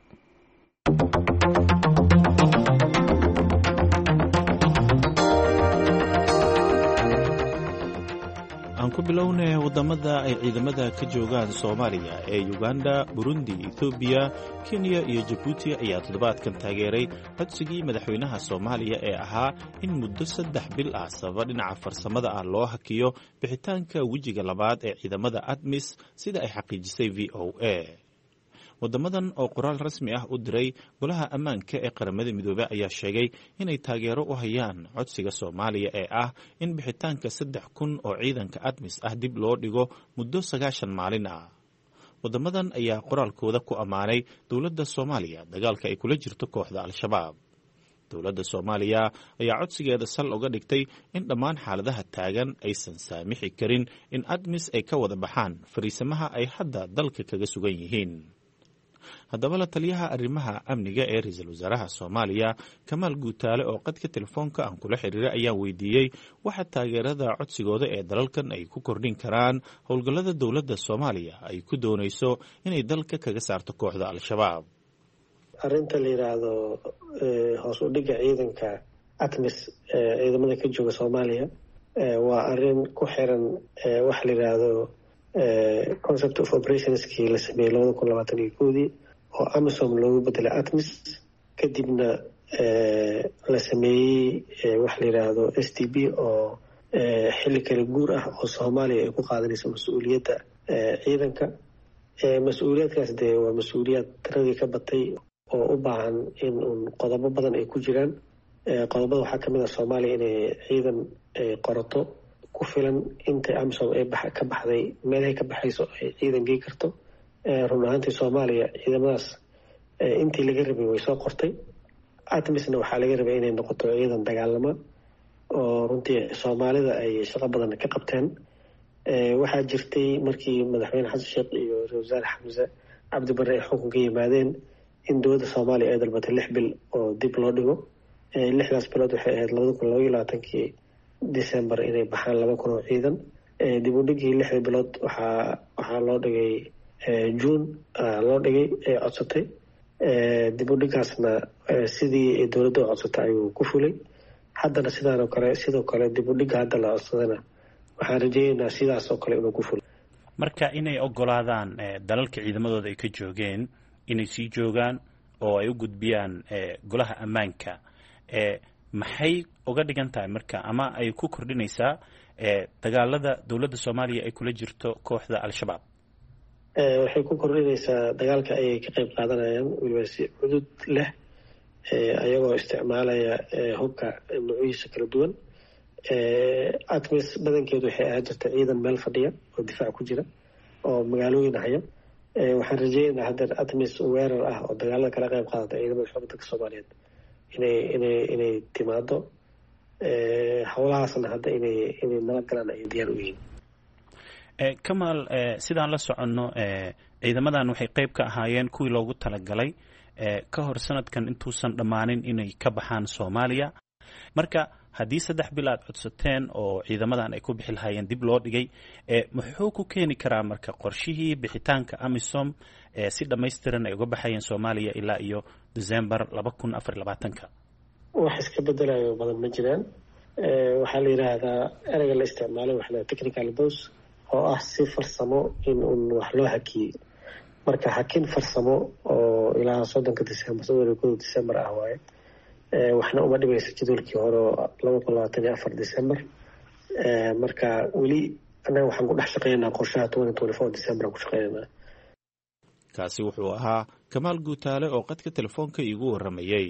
aan ku bilownay waddamada ay ciidamada ka joogaan soomaaliya ee uganda, burundi, ethoobiya, kenya iyo jabuuti ayaa toddobaadkan taageeray codsigii madaxweynaha soomaaliya ee ahaa in muddo saddex bil ah sababa dhinaca farsamada ah loo hakiyo bixitaanka wejiga labaad ee ciidamada admis sida ay xaqiijisay v o a. waddamadan oo qoraal rasmi ah u diray golaha ammaanka ee qaramada midoobey ayaa sheegay inay taageero u hayaan codsiga soomaaliya ee ah in bixitaanka saddex kun oo ciidanka admis ah dib loo dhigo muddo sagaashan maalin ah. waddamadan ayaa qoraalkooda ku ammaanay dowladda soomaaliya dagaalka ay kula jirto kooxda al-shabaab. dowladda soomaaliya ayaa codsigeeda sal uga dhigtay in dhammaan xaaladaha taagan aysan saamixi karin in admis ay ka wada baxaan fariisamaha ay hadda dalka kaga sugan yihiin. haddaba la taliyaha arrimaha amniga ee ra-iisul wasaaraha soomaaliya kamaal guutaale oo qadka telefoonka aan kula xiriiray ayaa weydiiyey waxa taageerada codsigooda ee dalalkan ay ku kordhin karaan howlgallada dowladda soomaaliya ay ku doonayso inay dalka kaga saarto kooxda al-shabaab. arrinta la yidhaahdo hoos u dhigga ciidanka atmis ciidamada ka jooga soomaaliya waa arrin ku xiran waxa la yidhaahdo concept of operationskii la sameeyey labada kun labaatan iyo koodii oo amisom loogu bedelay atmis kadibna la sameeyey waxa la yidhaahdo s t b oo xilli kala guur ah oo soomaaliya ay ku qaadanayso mas-uuliyadda ciidanka. mas-uuliyaadkaas dee waa mas-uuliyaad tiradii ka batay oo u baahan in uun qodobo badan ay ku jiraan. qodobada waxaa kamid ah soomaaliya inay ciidan qorato ku filan intay amisom ay ka baxday meelahay ka baxayso ay ciidan gey karto. run ahaantii soomaaliya ciidamadaas intii laga rabay way soo qortay. atmisna waxaa laga rabay inay noqoto ciidan dagaalama oo runtii soomaalida ay shaqo badan ka qabteen. waxaa jirtay markii madaxweyne xasan sheekh iyo ra-iisul wasaare xamse cabdi barre ay xukunka yimaadeen in dowladda soomaaliya ay dalbatay lix bil oo dib loo dhigo. lixdaas bilood waxay ahayd labada kun labaiyo labaatankii december inay baxaan laba kun oo ciidan. dib u dhigii lixda bilood waxaa waxaa loo dhigay june loo dhigay ee codsatay. dib u dhigaasna sidii dowladda u codsatay ayuu ku fulay. haddana sidaanoo kale sidoo kale dib u dhiga hadda la codsadana waxaan rajaynaynaa sidaas oo kale inuu ku fulay. marka inay ogolaadaan dalalka ciidamadooda ay ka joogeen inay sii joogaan oo ay u gudbiyaan golaha ammaanka maxay uga dhigan tahay marka ama ay ku kordhinaysaa dagaalada dowladda soomaaliya ay kula jirto kooxda al-shabaab? waxay ku kordhinaysaa dagaalka ayay ka qayb qaadanayaan weliba si cudud leh ayagoo isticmaalaya hubka nuucyadiisa kala duwan. atmis badankeedu waxay ahaan jirta ciidan meel fadhiya oo difaac ku jira oo magaalooyin haya. waxaan rajaynaynaa haddeer atmis weerar ah oo dagaalada kala qayb qaadata ciidamada xoogga dalka soomaaliyeed inay inay inay timaado. howlahaasna hadda inay inay nabad galaan ay diyaar u yihiin. kamaal sidaan la soconno ciidamadan waxay qayb ka ahaayeen kuwii loogu talagalay ka hor sanadkan intuusan dhammaanin inay ka baxaan soomaaliya. marka haddii saddex bil aad codsateen oo ciidamadan ay ku bixi lahaayeen dib loo dhigay muxuu ku keeni karaa marka qorshihii bixitaanka amisom si dhammaystiran ay uga baxayeen soomaaliya ilaa iyo december laba kun afar labaatanka? wax iska bedelayo badan ma jiraan. waxaa la yidhaahdaa ereyga la isticmaalay waxa la technical dose oo ah si farsamo in uun wax loo hakiyey. marka hakin farsamo oo ilaa soddonka december soddon iyo kow december ah waaye. waxna uma dhimaysa jadwalkii hore oo laba kun labaatan iyo afar december. marka weli annaga waxaan ku dhex shaqeynaynaa qorshaha twenty twenty four december aan ku shaqeynaynaa. kaasi wuxuu ahaa kamaal guutaale oo qadka telefoonka iigu warramayey.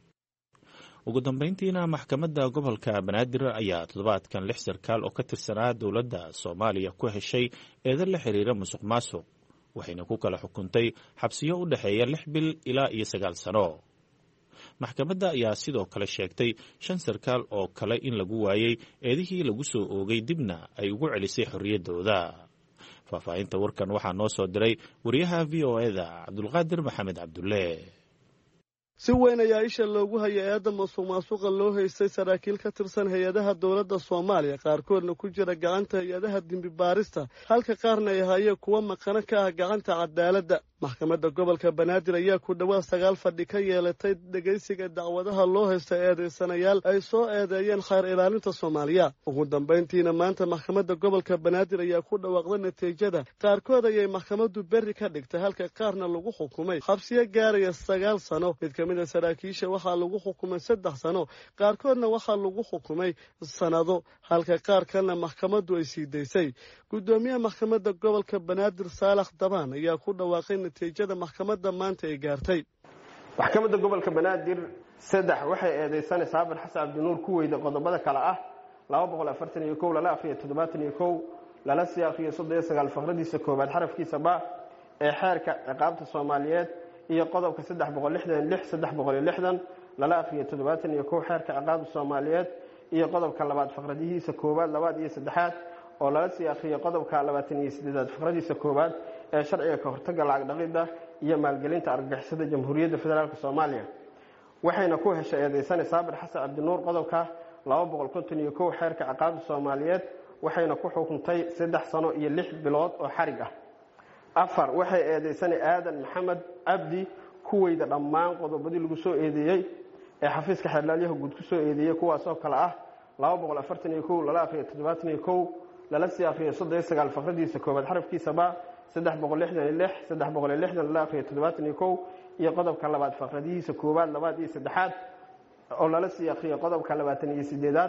ugu dambayntiina maxkamadda gobolka banaadir ayaa toddobaadkan lix sarkaal oo ka tirsanaa dowladda soomaaliya ku heshay eedan la xiriira musuq maasuq waxayna ku kala xukuntay xabsiyo u dhexeeya lix bil ilaa iyo sagaal sano. maxkamadda ayaa sidoo kale sheegtay shan sarkaal oo kale in lagu waayey eedihii lagu soo oogay dibna ay ugu celisay xorriyaddooda. faahfaahinta warkan waxaa noo soo diray wariyaha v o e da cabdulqaadir maxamed cabdulle. si weyn ayaa isha loogu hayay eedda musuq maasuqa loo haystay saraakiil ka tirsan hay-adaha dowladda soomaaliya qaarkoodna ku jira gacanta hay-adaha dembi baarista halka qaarna ay hayeen kuwa maqano ka ah gacanta cadaaladda. maxkamadda gobolka banaadir ayaa ku dhowaad sagaal fadhi ka yeelatay dhegaysiga dacwadaha loo haysta eedaysanayaal ay soo eedeeyeen khayr ilaalinta soomaaliya. ugu dambayntiina maanta maxkamadda gobolka banaadir ayaa ku dhawaaqday natiijada. qaarkood ayay maxkamaddu berri ka dhigtay halka qaarna lagu xukumay xabsiyo gaaraya sagaal sano. mid ka mid a saraakiisha waxaa lagu xukumay saddex sano, qaarkoodna waxaa lagu xukumay sanado halka qaar kalena maxkamaddu ay sii daysay. guddoomiyaha maxkamadda gobolka banaadir saalax dabaan ayaa ku dhawaaqay natiijada maxkamadda maanta ay gaartay. maxkamadda gobolka banaadir saddex waxay eedeysanay saabir xasan cabdinuur ku weyda qodobada kale ah laba boqol afartan iyo kow lala akhriyo toddobaatan iyo kow lala sii akhriyo soddon iyo sagaal faqradiisa koowaad xarafkiisa ba ee xeerka ciqaabta soomaaliyeed iyo qodobka saddex boqol lixdan lix saddex boqol iyo lixdan lala akhriyo toddobaatan iyo kow xeerka ciqaabta soomaaliyeed iyo qodobka labaad faqradihiisa koowaad labaad iyo saddexaad oo lala sii akhriyo qodobka labaatan iyo siddeedaad faqradiisa koowaad ee sharciga ka hortagga lacag dhaqidda iyo maalgelinta argagixisada jamhuuriyadda federaalk soomaaliya. waxayna ku heshay eedeysanay saabir xasan cabdinuur qodobka laba boqol konton iyo kow xeerka ciqaabta soomaaliyeed waxayna ku xukuntay saddex sano iyo lix bilood oo xarig ah. afar waxay eedeysanay aadan maxamed cabdi ku weyda dhammaan qodobadii lagu soo eedeeyey ee xafiiska xeerlaaliyaha guud ku soo eedeeyey kuwaasoo kale ah laba boqol afartan iyo kow lala akhriyo toddobaatan iyo kow lala sii akhriyo soddon iyo sagaal faqradiisa koowaad xarafkiisaba saddex boqol lixdan iyo lix saddex boqol iyo lixdan lala akhriyo toddobaatan iyo kow iyo qodobka labaad faqradihiisa koowaad labaad iyo saddexaad oo lala sii akhriyo qodobka labaatan iyo siddeedaad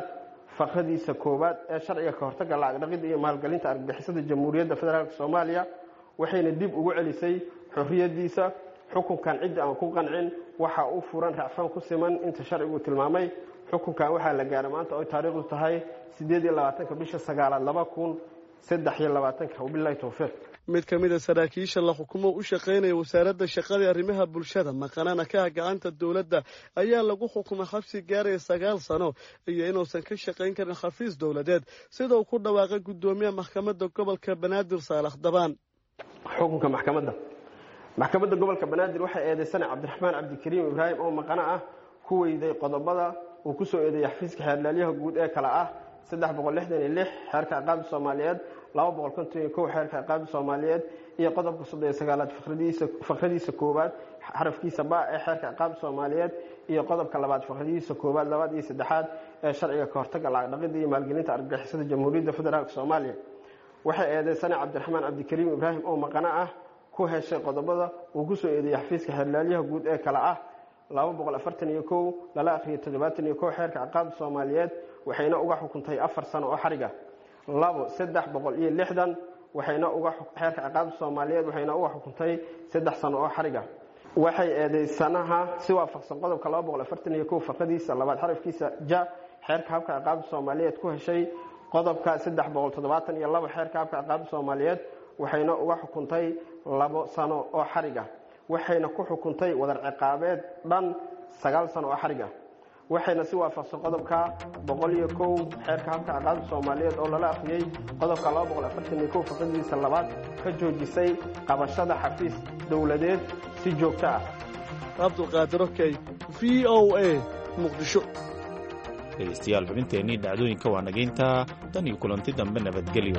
faqradiisa koowaad ee sharciga ka hortagga lacag dhaqidda iyo maalgelinta argagixisada jamhuuriyadda federaalk soomaaliya waxayna dib ugu celisay xorriyadiisa xukunkan cidda aan ku qancin waxa uu furan racfaan ku siman inta sharcigu tilmaamay xukunkan waxaa la gaaray maanta oo taariikhdu tahay sideed iyo labaatanka bisha sagaalaad laba kun saddex iyo labaatanka wabillahi tawfiiq mid ka mid a saraakiisha la xukumo u shaqaynaya wasaaradda shaqada arrimaha bulshada maqanana ka gacanta dowladda ayaa lagu xukumay xabsi gaaraya sagaal sano iyo inuusan ka shaqayn karin xafiis dowladeed sida uu ku dhawaaqay guddoomiyaha maxkamadda gobolka banaadir saalax dabaan xukunka maxkamadda maxkamadda gobolka banaadir waxay eedeysanay cabdiraxmaan cabdikariim ibraahim oo maqano ah ku weyday qodobada uu ku soo eedeeyay xafiiska xeerlaaliyaha guud ee kala ah saddex boqol lixdan iyo lix xeerka ciqaabta soomaaliyeed laba boqol konton iyo kow xeerka ciqaabta soomaaliyeed iyo qodobka soddon iyo sagaalaad faqradiisa faqradiisa koowaad xarafkiisa ba ee xeerka ciqaabta soomaaliyeed iyo qodobka labaad faqradiisa koowaad labaad iyo saddexaad ee sharciga ka hortagga lacag dhaqidda iyo maalgelinta argagixisada jamhuuriyadda federaalk soomaaliya waxay eedeysanay cabdiraxmaan cabdikariim ibraahim oo maqano ah ku heshay qodobada uu ku soo eedeeyay xafiiska xeerlaaliyaha guud ee kala ah laba boqol afartan iyo kow lala akhriyo toddobaatan iyo kow xeerka ciqaabta soomaaliyeed waxayna uga xukuntay afar sano oo xariga labo saddex boqol iyo lixdan waxayna uga xeerka ciqaabta soomaaliyeed waxayna uga xukuntay saddex sano oo xariga waxay eedeysanaha si waafaqsan qodobka laba boqol afartan iyo kow faqradiisa labaad xarafkiisa ja xeerka habka ciqaabta soomaaliyeed ku heshay qodobka saddex boqol toddobaatan iyo labo xeerka habka ciqaabta soomaaliyeed waxayna uga xukuntay labo sano oo xariga waxayna ku xukuntay wadar ciqaabeed dhan sagaal sano oo xariga waxayna si waafaqsan qodobka boqol iyo kow xeerka habka ciqaabta soomaaliyeed oo lala akhriyay qodobka laba boqol afartan iyo kow faqradiisa labaad ka joojisay qabashada xafiis dowladeed si joogto ah cabdulqaadir okey v o a muqdisho dhegeystayaal xubinteennii dhacdooyinka waa nageyntaa tan iyo kulanti dambe nabadgelyo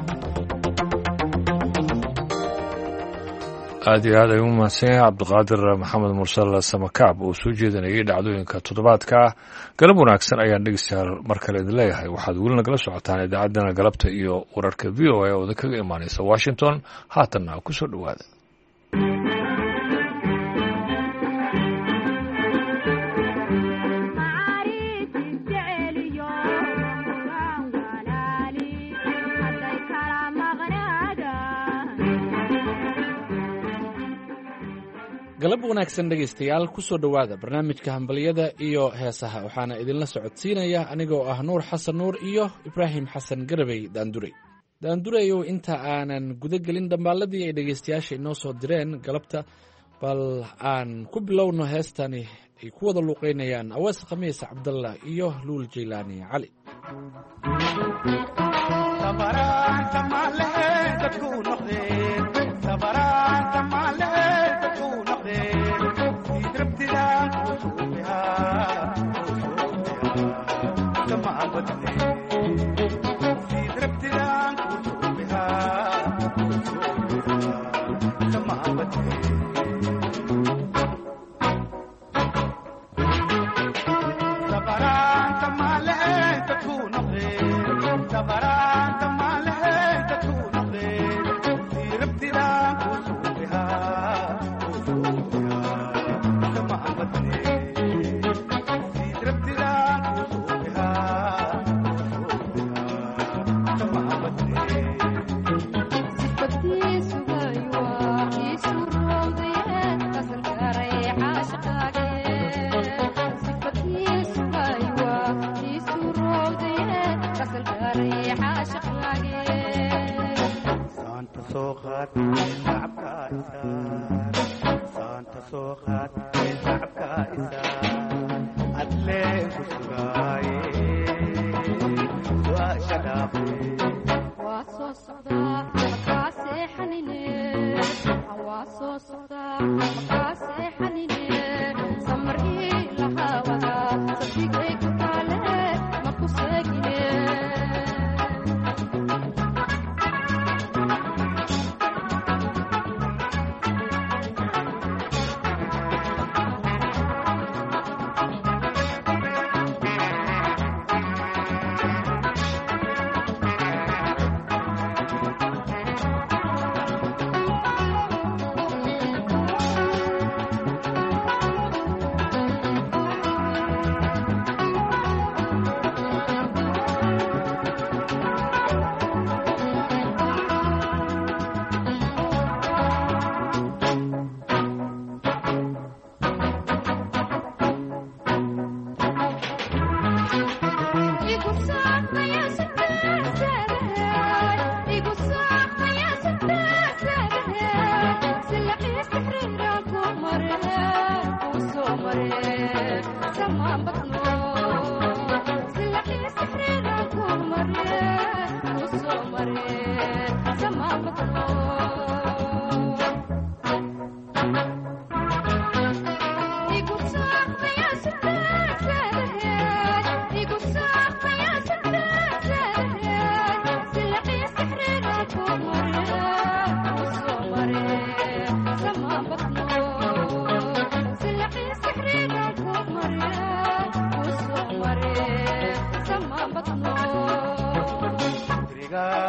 aad iyo aad ay u mahadsan yahay cabdiqaadir maxamed mursal samakaab oo soo jeedinayay dhacdooyinka toddobaadka ah galab wanaagsan ayaan dhegeystayaal mar kale idin leeyahay waxaad weli nagala socotaan idaacaddana galabta iyo wararka v o a ooda kaga imaanaysa washington haatanna ku soo dhowaada galab wanaagsan dhegaystayaal ku soo dhowaada barnaamijka hambaliyada iyo heesaha waxaana idinla socodsiinaya anigoo ah nuur xasan nuur iyo ibraahim xasan garabey daandurey daandureyow inta aanan guda gelin dhambaalladii ay dhegaystayaasha inoo soo direen galabta bal aan ku bilowno heestani ay ku wada luuqeynayaan awees khamiis cabdallah iyo luul jaylaani cali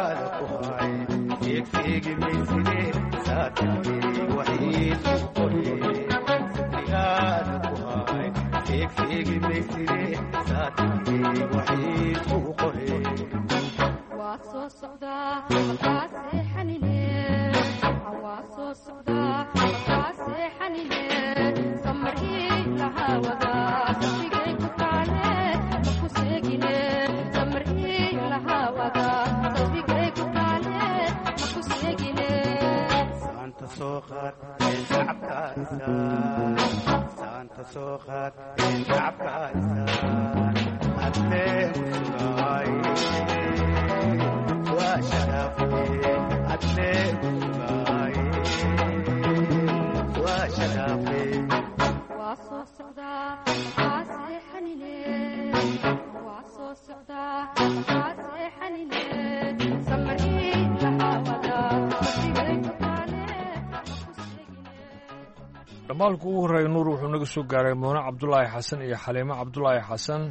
dhamaalku ugu horreeya nuur wuxuu naga soo gaaray muune cabdulaahi xasan iyo xaliimo cabdulaahi xasan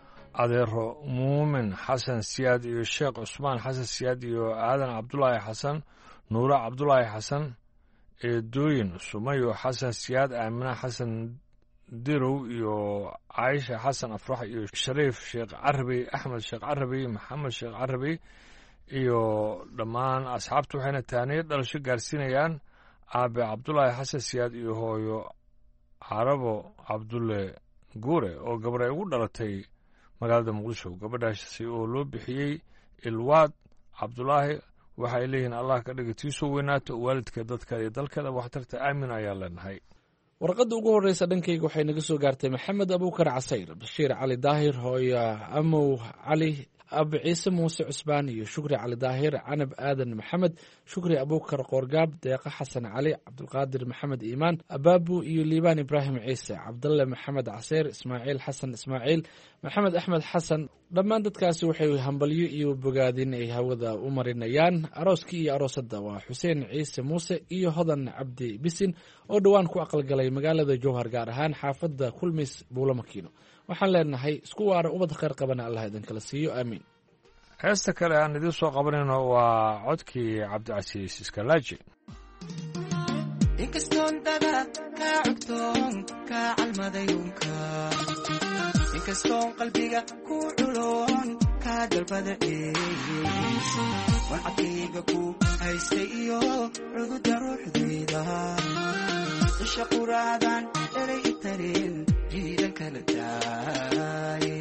adeero muumin xasan siyaad iyo sheekh cusmaan xasan siyaad iyo aadan cabdulaahi xasan nuure cabdulaahi xasan eedooyin sumayo xasan siyaad aamina xasan dirow iyo caaisha xasan afrax iyo shariif sheekh carabi axmed sheekh carabi maxamed sheekh carabi iyo dhammaan asxaabtu waxayna taaniyo dhalasho gaarsiinayaan aabe cabdulaahi xasan siyaad iyo hooyo carabo cabdulle guure oo gabar ay ugu dhalatay magaalada muqdisho gabadhaasi oo loo bixiyey ilwaad cabdulaahi waxa ay leeyihiin allah ka dhiga tiisoo weynaato waalidka dadka iyo dalkeeda waxtarta aamin ayaan leenahay warqadda ugu horreysa dhankayga waxay naga soo gaartay maxamed abuukar casayr bashiir cali daahir hooyo amow cali abi ciise muuse cusbaan iyo shukri cali daahir canab aadan maxamed shukri abuukar qoorgaab deeqa xasan cali cabdulqaadir maxamed iimaan abaabu iyo liibaan ibraahim ciise cabdalle maxamed caseyr ismaaciil xasan ismaaciil maxamed axmed xasan dhammaan dadkaasi waxay hambalyo iyo bogaadin ay hawada u marinayaan arooskii iyo aroosadda waa xuseen ciise muuse iyo hodan cabdi bisin oo dhowaan ku aqalgalay magaalada jowhar gaar ahaan xaafadda kulmis buulo makiino waxaan leenahay isku waara ubad khayr qabana allah idinkala siiyo aamiin heesta kale aan idiin soo qabanayno waa codkii cabdicasiis iskalaaji inkastoon dada kaa cugtoon kaa calmadayunka inkastoon qalbiga ku culoon kaa dalbada eeys wancadkayga ku haystay iyo cududa ruuxdayda isha quraadan eray itareen jiidan kala daaye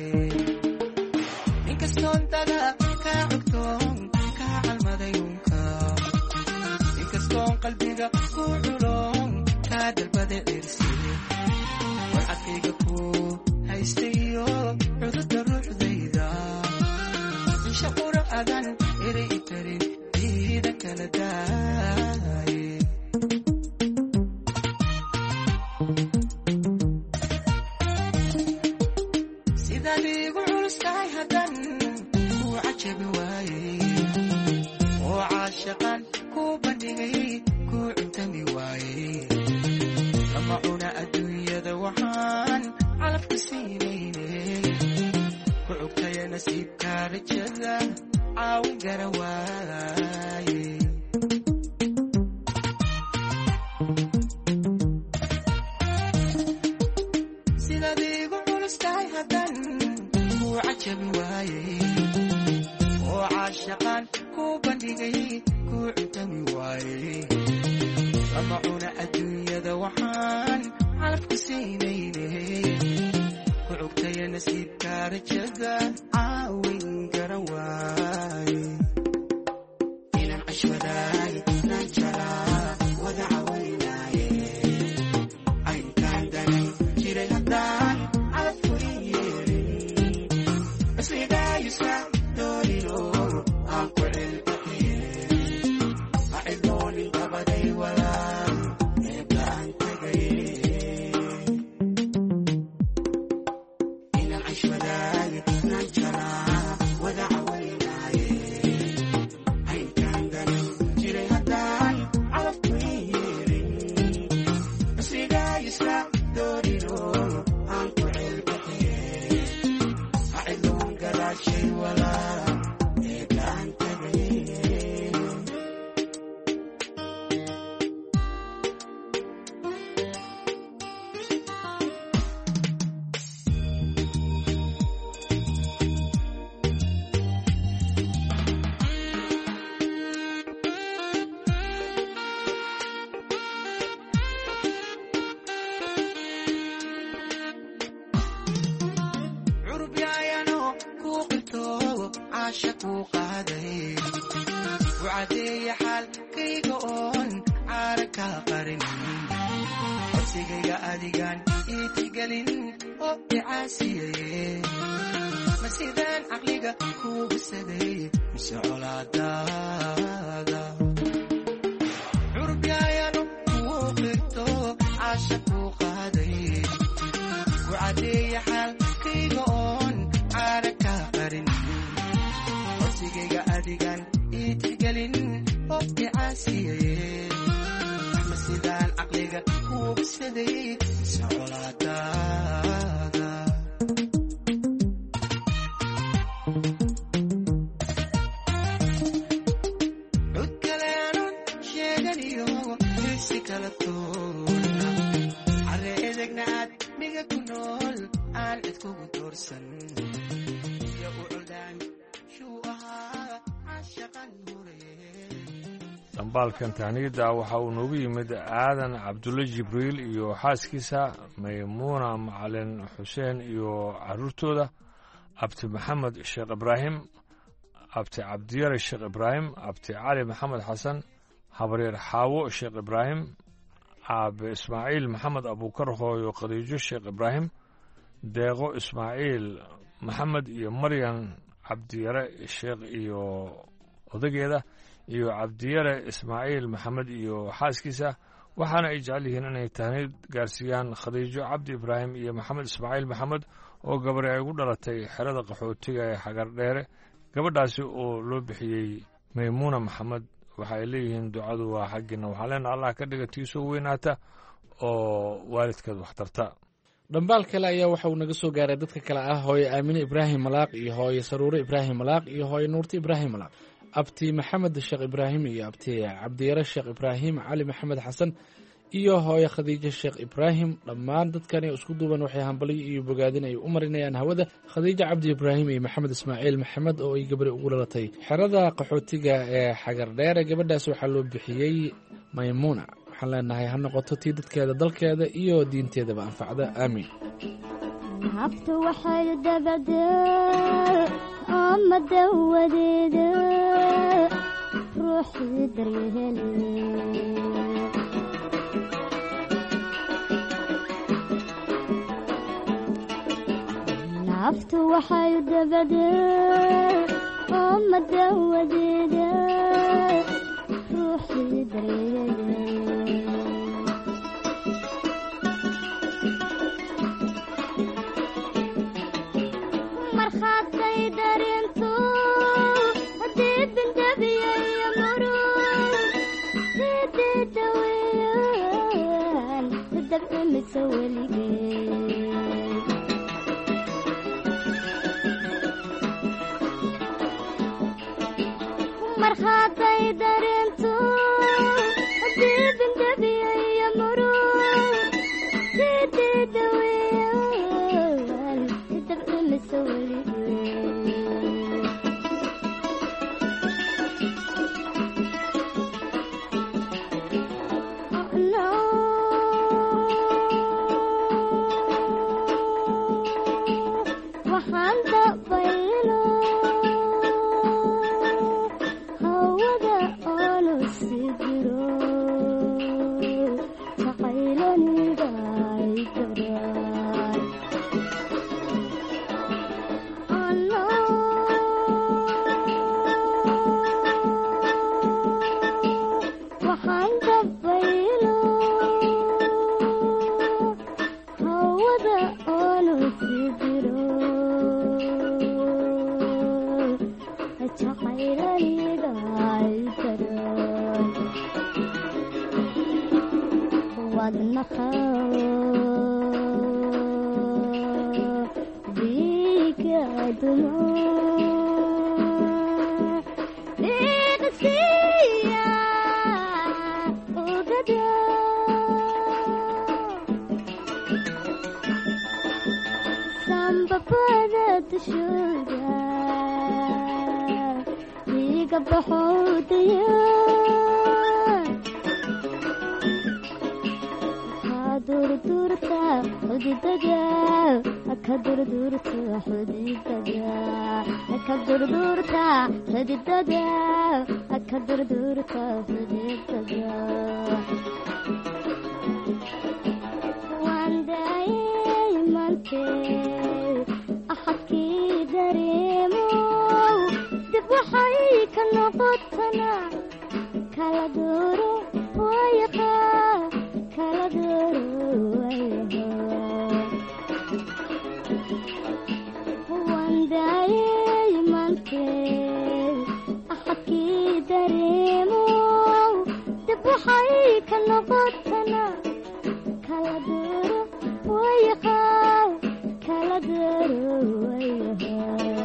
inkastoon dada kaa cugtoon kaa calmadayunka inkastoon qalbiga ku culoon kaa dalbada ersi wancadkayga ku haystay iyo cududa ruuxdayda isha quraadan eray itareen jiidan kala daaye ku qaaday wacdeeya xaalkayga oon caara ka qarin codsigayga adigaan ii tigelin oo icaasiyaye ma sidaan caqliga kuu bisaday mise colaadaada curubyaayanu kuu qirto caasha kuu qaaday wacdeeya xaalkayga oon caara ka qarin codsigayga adigaan ii tigelin oo icaasiyaye ma sidaan caqliga kuu bisaday mise colaadaada dambaalkan tahniyada waxa uu noogu yimid aadan cabdulle jibriil iyo xaaskiisa maymuuna macalin xuseen iyo caruurtooda abti maxamed sheekh ibraahim abti cabdiyare sheekh ibraahim abti cali maxamed xasan habaryar xaawo sheekh ibraahim aabe ismaaciil maxamed abuukar hooyo khadiijo sheekh ibraahim deeqo ismaaciil maxamed iyo maryan cabdiyare sheekh iyo odageeda iyo cabdiyare ismaaciil maxamed iyo xaaskiisa waxaana ay jecel yihiin inay tahniyad gaarsiiyaan khadiijo cabdi ibraahim iyo maxamed ismaaciil maxamed oo gabari ay ugu dhalatay xerada qaxootiga ee xagardheere gabadhaasi oo loo bixiyey maymuuna maxamed waxa ay leeyihiin ducadu waa xaggiina waxaa leenaha allah ka dhiga tiisoo weynaata oo waalidkeed waxtarta dhambaal kale ayaa waxa uu naga soo gaaray dadka kale ah hooye aamine ibraahim malaaq iyo hooye saruure ibraahim malaaq iyo hooye nuurti ibraahim malaaq abti maxamed sheekh ibraahim iyo abti cabdiyare sheekh ibraahim cali maxamed xasan iyo hooye khadiijo sheekh ibraahim dhammaan dadkani isku duuban waxay hambaliyo iyo bogaadin ay u marinayaan hawada khadiijo cabdi ibraahim iyo maxamed ismaaciil maxamed oo ay gabari ugu dhalatay xerada qaxootiga ee xagardheere gabadhaas waxaa loo bixiyey maymuuna waxaan leenahay ha noqoto tii dadkeeda dalkeeda iyo diinteedaba anfacda aamiin naftu waxay dabadee ama dawadeeda ruuxii daryeele naftu waxay dabadee ama dawadeeda ruuxii daryeele markhaatay darinto haddii bindabiyayo murug sidii daweyaan dabcimisa weligeed markhaatay darinto haddii bindabiyayo murug sidii daweyaan dabcimisa waxaan dabaylo hawada oonu sii jiro jaqaylaniday daraan waxaan dabaylo hawada oonu sii jiro jaqaylaniday daraan wadnaha digadumo diqsiya ugada sambabada dushooda diga baxowdaya durdurta udidaga akadurdurta xudidada akadurdurta xudidada akadurdurta xudidada wanday mante axadkii dareemo dib waxay ka noqotana kala duro wayqa kala duro wayqa wanday mante axadkii dareemo dib waxay ka noqotana kala duro wayqa kala duro wayqa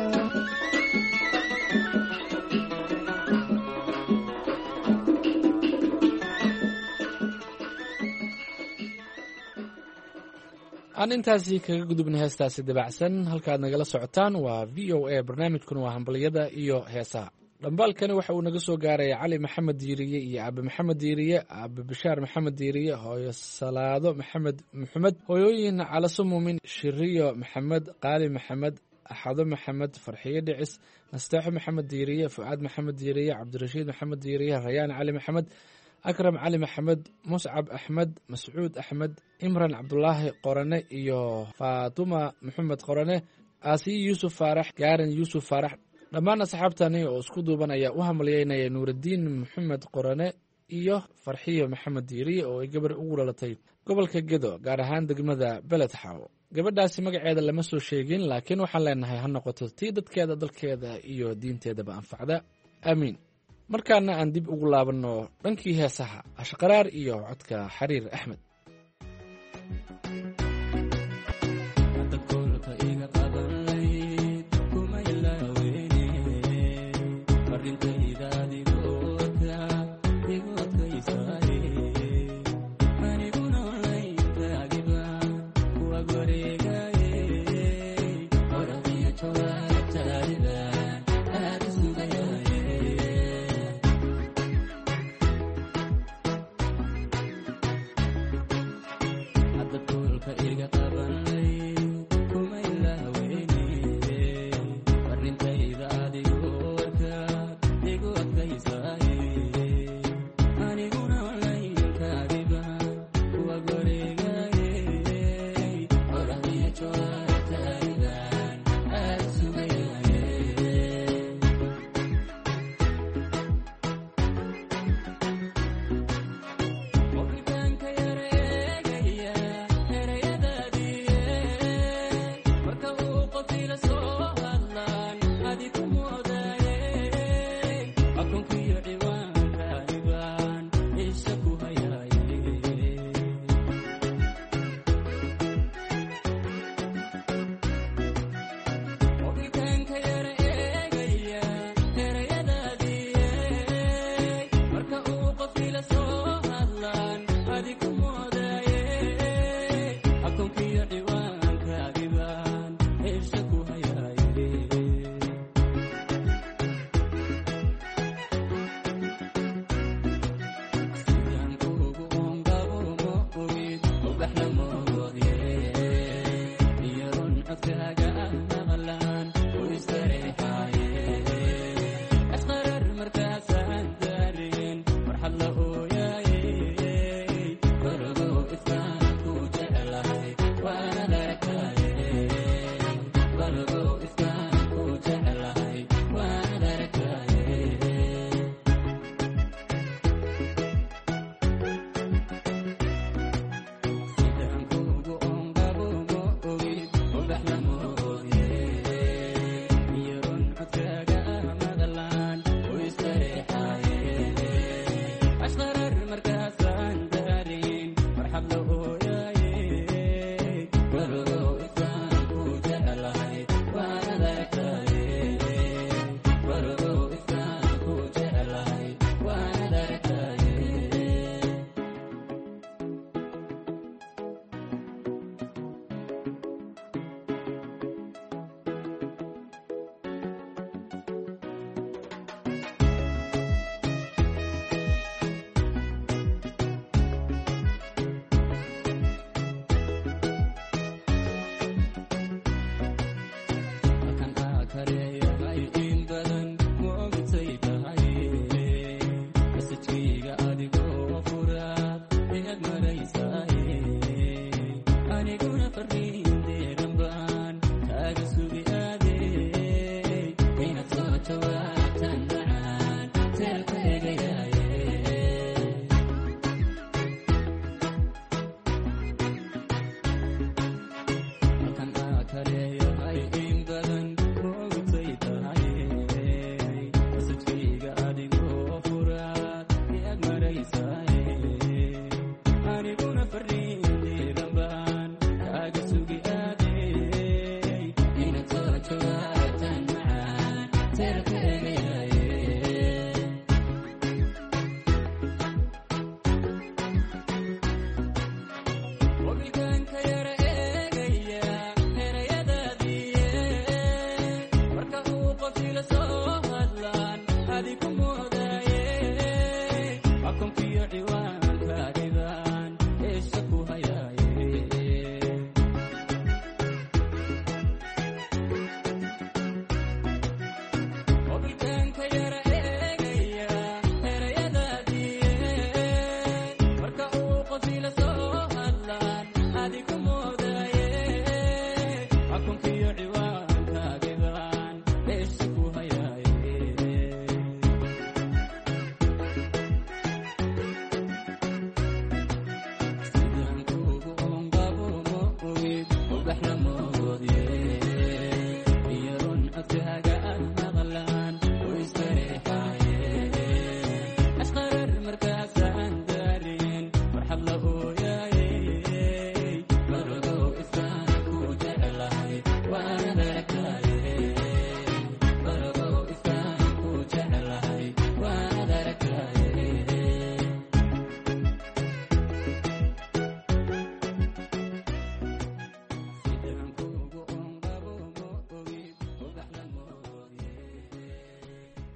aan intaasi kaga gudubna heestaasi dabacsan halkaad nagala socotaan waa v o a barnaamijkuna waa hambaliyada iyo heesaha dhambaalkani waxa uu naga soo gaaraya cali maxamed diiriye iyo aabe maxamed diiriye aabe bashaar maxamed diiriye hooyo salaado maxamed maxamed hooyooyin calaso muumin shiriyo maxamed qaali maxamed axado maxamed farxiyo dhicis nasteexo maxamed diiriye fucaad maxamed diiriye cabdirashiid maxamed diiriye rayaan cali maxamed akram cali maxamed muscab axmed mascuud axmed imran cabdulaahi qorane iyo faatuma maxamed qorane aasiyi yuusuf faarax gaaran yuusuf faarax dhammaan asxaabtani oo isku duuban ayaa u hambalyeynaya nuuraddiin maxamed qorane iyo farxiyo maxamed diiriye oo ay gabar ugu dhalatay gobolka gedo gaar ahaan degmada beledxaw gabadhaasi magaceeda lama soo sheegin laakiin waxaan leenahay ha noqoto tii dadkeeda dalkeeda iyo diinteedaba anfacda aamiin markaana aan dib ugu laabanno dhankii heesaha ashqaraar iyo codka xariir axmed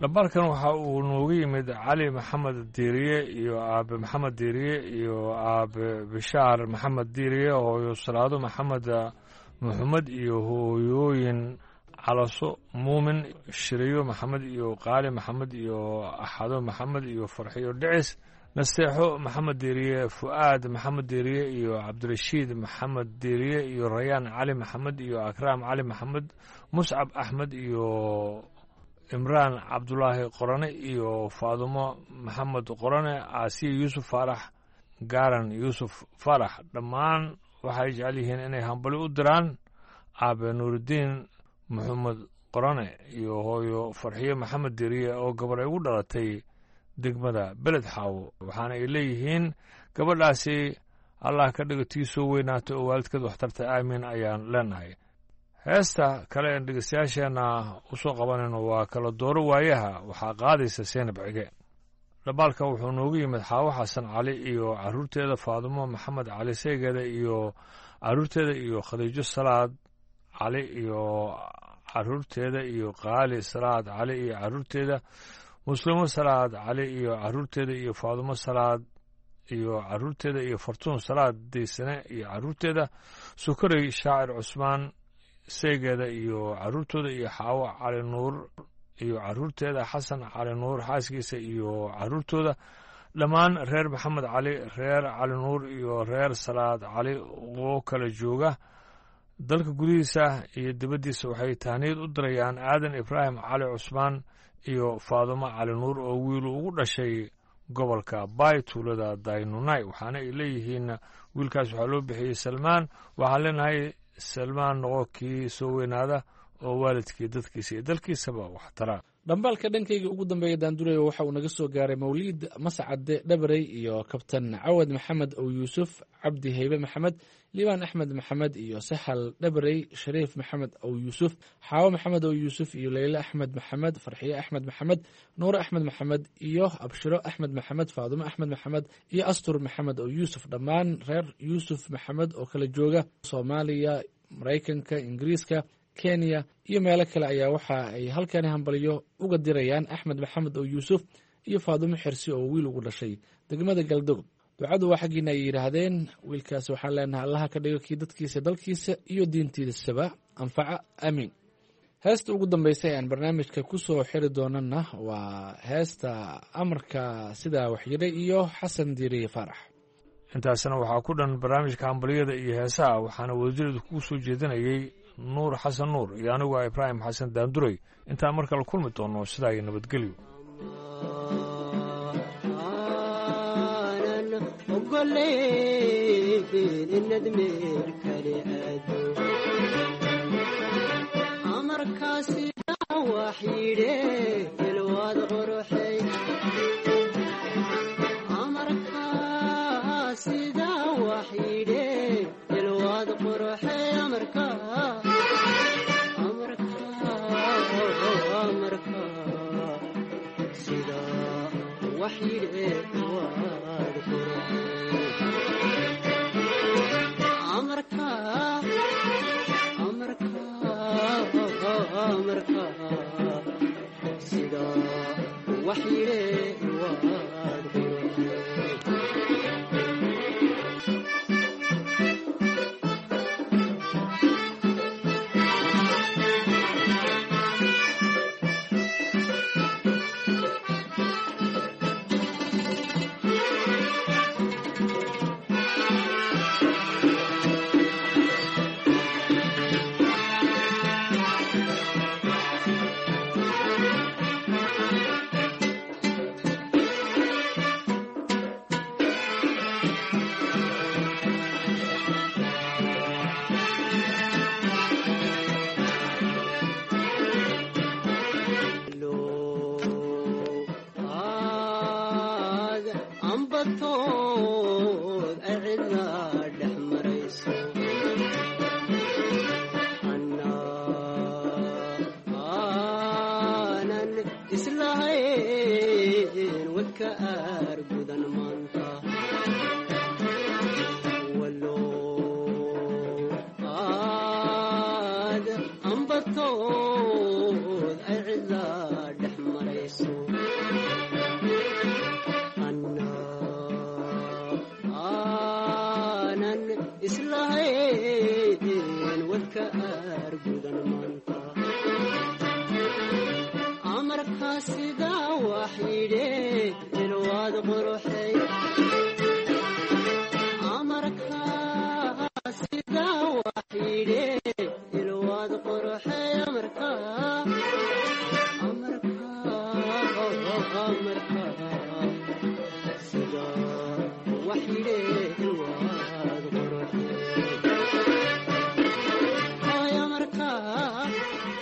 dhabalkan waxa uu noogu yimid cali maxamed diiriye iyo aabe maxamed diiriye iyo aabe bishaar maxamed diiriye hooyo salaado maxamed maxamed iyo hooyooyin calaso muumin shiriyo maxamed iyo qaali maxamed iyo axado maxamed iyo farxiyo dhicis nasteexo maxamed diiriye fu'aad maxamed diiriye iyo cabdirashiid maxamed diiriye iyo rayaan cali maxamed iyo akraam cali maxamed muscab axmed iyo imraan cabdulaahi qorane iyo faadumo maxamed qorane aasiya yuusuf faarax gaaran yuusuf faarax dhammaan waxay jecel yihiin inay hambali u diraan aabe nuurudiin maxamed qorane iyo hooyo farxiyo maxamed diiriye oo gabar ay ugu dhalatay degmada beled xaawo waxaana ay leeyihiin gabadhaasi allah ka dhigo tii soo weynaato oo waalidkeed waxtarta aamiin ayaan leenahay heesta kale en dhegeystayaasheenna u soo qabanayno waa kala dooro waayaha waxaa qaadaysa seenab cige dhabaalka wuxuu noogu yimid xaawo xasan cali iyo carruurteeda faadumo maxamed cali seegeeda iyo carruurteeda iyo khadiijo salaad cali iyo carruurteeda iyo qaali salaad cali iyo carruurteeda muslimo salaad cali iyo carruurteeda iyo faadumo salaad iyo carruurteeda iyo fartuun salaad daysane iyo carruurteeda sukarey shaacir cusmaan seegeeda iyo carruurtooda iyo xaawo cali nuur iyo carruurteeda xasan cali nuur xaaskiisa iyo carruurtooda dhammaan reer maxamed cali reer cali nuur iyo reer salaad cali oo kala jooga dalka gudihiisa iyo dibaddiisa waxay tahniyad u dirayaan aadan ibraahim cali cusmaan iyo faadumo cali nuur oo wiilu ugu dhashay gobolka baay tuulada daynunay waxaana ay leeyihiin wiilkaas waxaa loo bixiyey salmaan waxaan leenahay salmaan noqo kii soo weynaada oo waalidkii dadkiisa iyo dalkiisaba wax tara dhambaalka dhankayga ugu dambeeya daandurayo waxa uu naga soo gaaray mawliid mascade dhabarey iyo kabtan cawad maxamed ow yuusuf cabdi haybe maxamed liibaan axmed maxamed iyo saxal dhabarey shariif maxamed ow yuusuf xaawo maxamed ow yuusuf iyo leyle axmed maxamed farxiye axmed maxamed nuure axmed maxamed iyo abshiro axmed maxamed faadumo axmed maxamed iyo astur maxamed ow yuusuf dhammaan reer yuusuf maxamed oo kala jooga soomaaliya maraykanka ingiriiska kenya iyo meelo kale ayaa waxa ay halkani hambaliyo uga dirayaan axmed maxamed oo yuusuf iyo faadumo xirsi oo wiil ugu dhashay degmada galdogob ducadu waa xaggiina ay yidhaahdeen wiilkaas waxaan leenahay allaha ka dhigo kii dadkiisa dalkiisa iyo diintiisaba anfaca aamiin heesta ugu dambaysa aan barnaamijka ku soo xiri doonana waa heesta amarka sidaa waxyiray iyo xasan diiriye faarax intaasna waxaa ku dhan barnaamijka hambaliyada iyo heesaha waxaana wadajireedu kugu soo jeedinayay nuur xasan nuur iyo anigu a ibraahim xasan daanduray intaan mar kale kulmi doono sidaa iyo nabadgelyo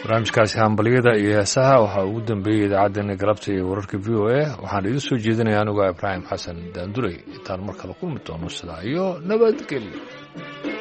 barnaamijkaasi hambaliyada iyo heesaha waxaa ugu dambeeyey idaacaddeenna galabta iyo wararka v o a waxaan idiin soo jeedinaya anigoo ibraahim xasan daanduley intaan mar kale kulmi doono sidaa iyo nabadgelyo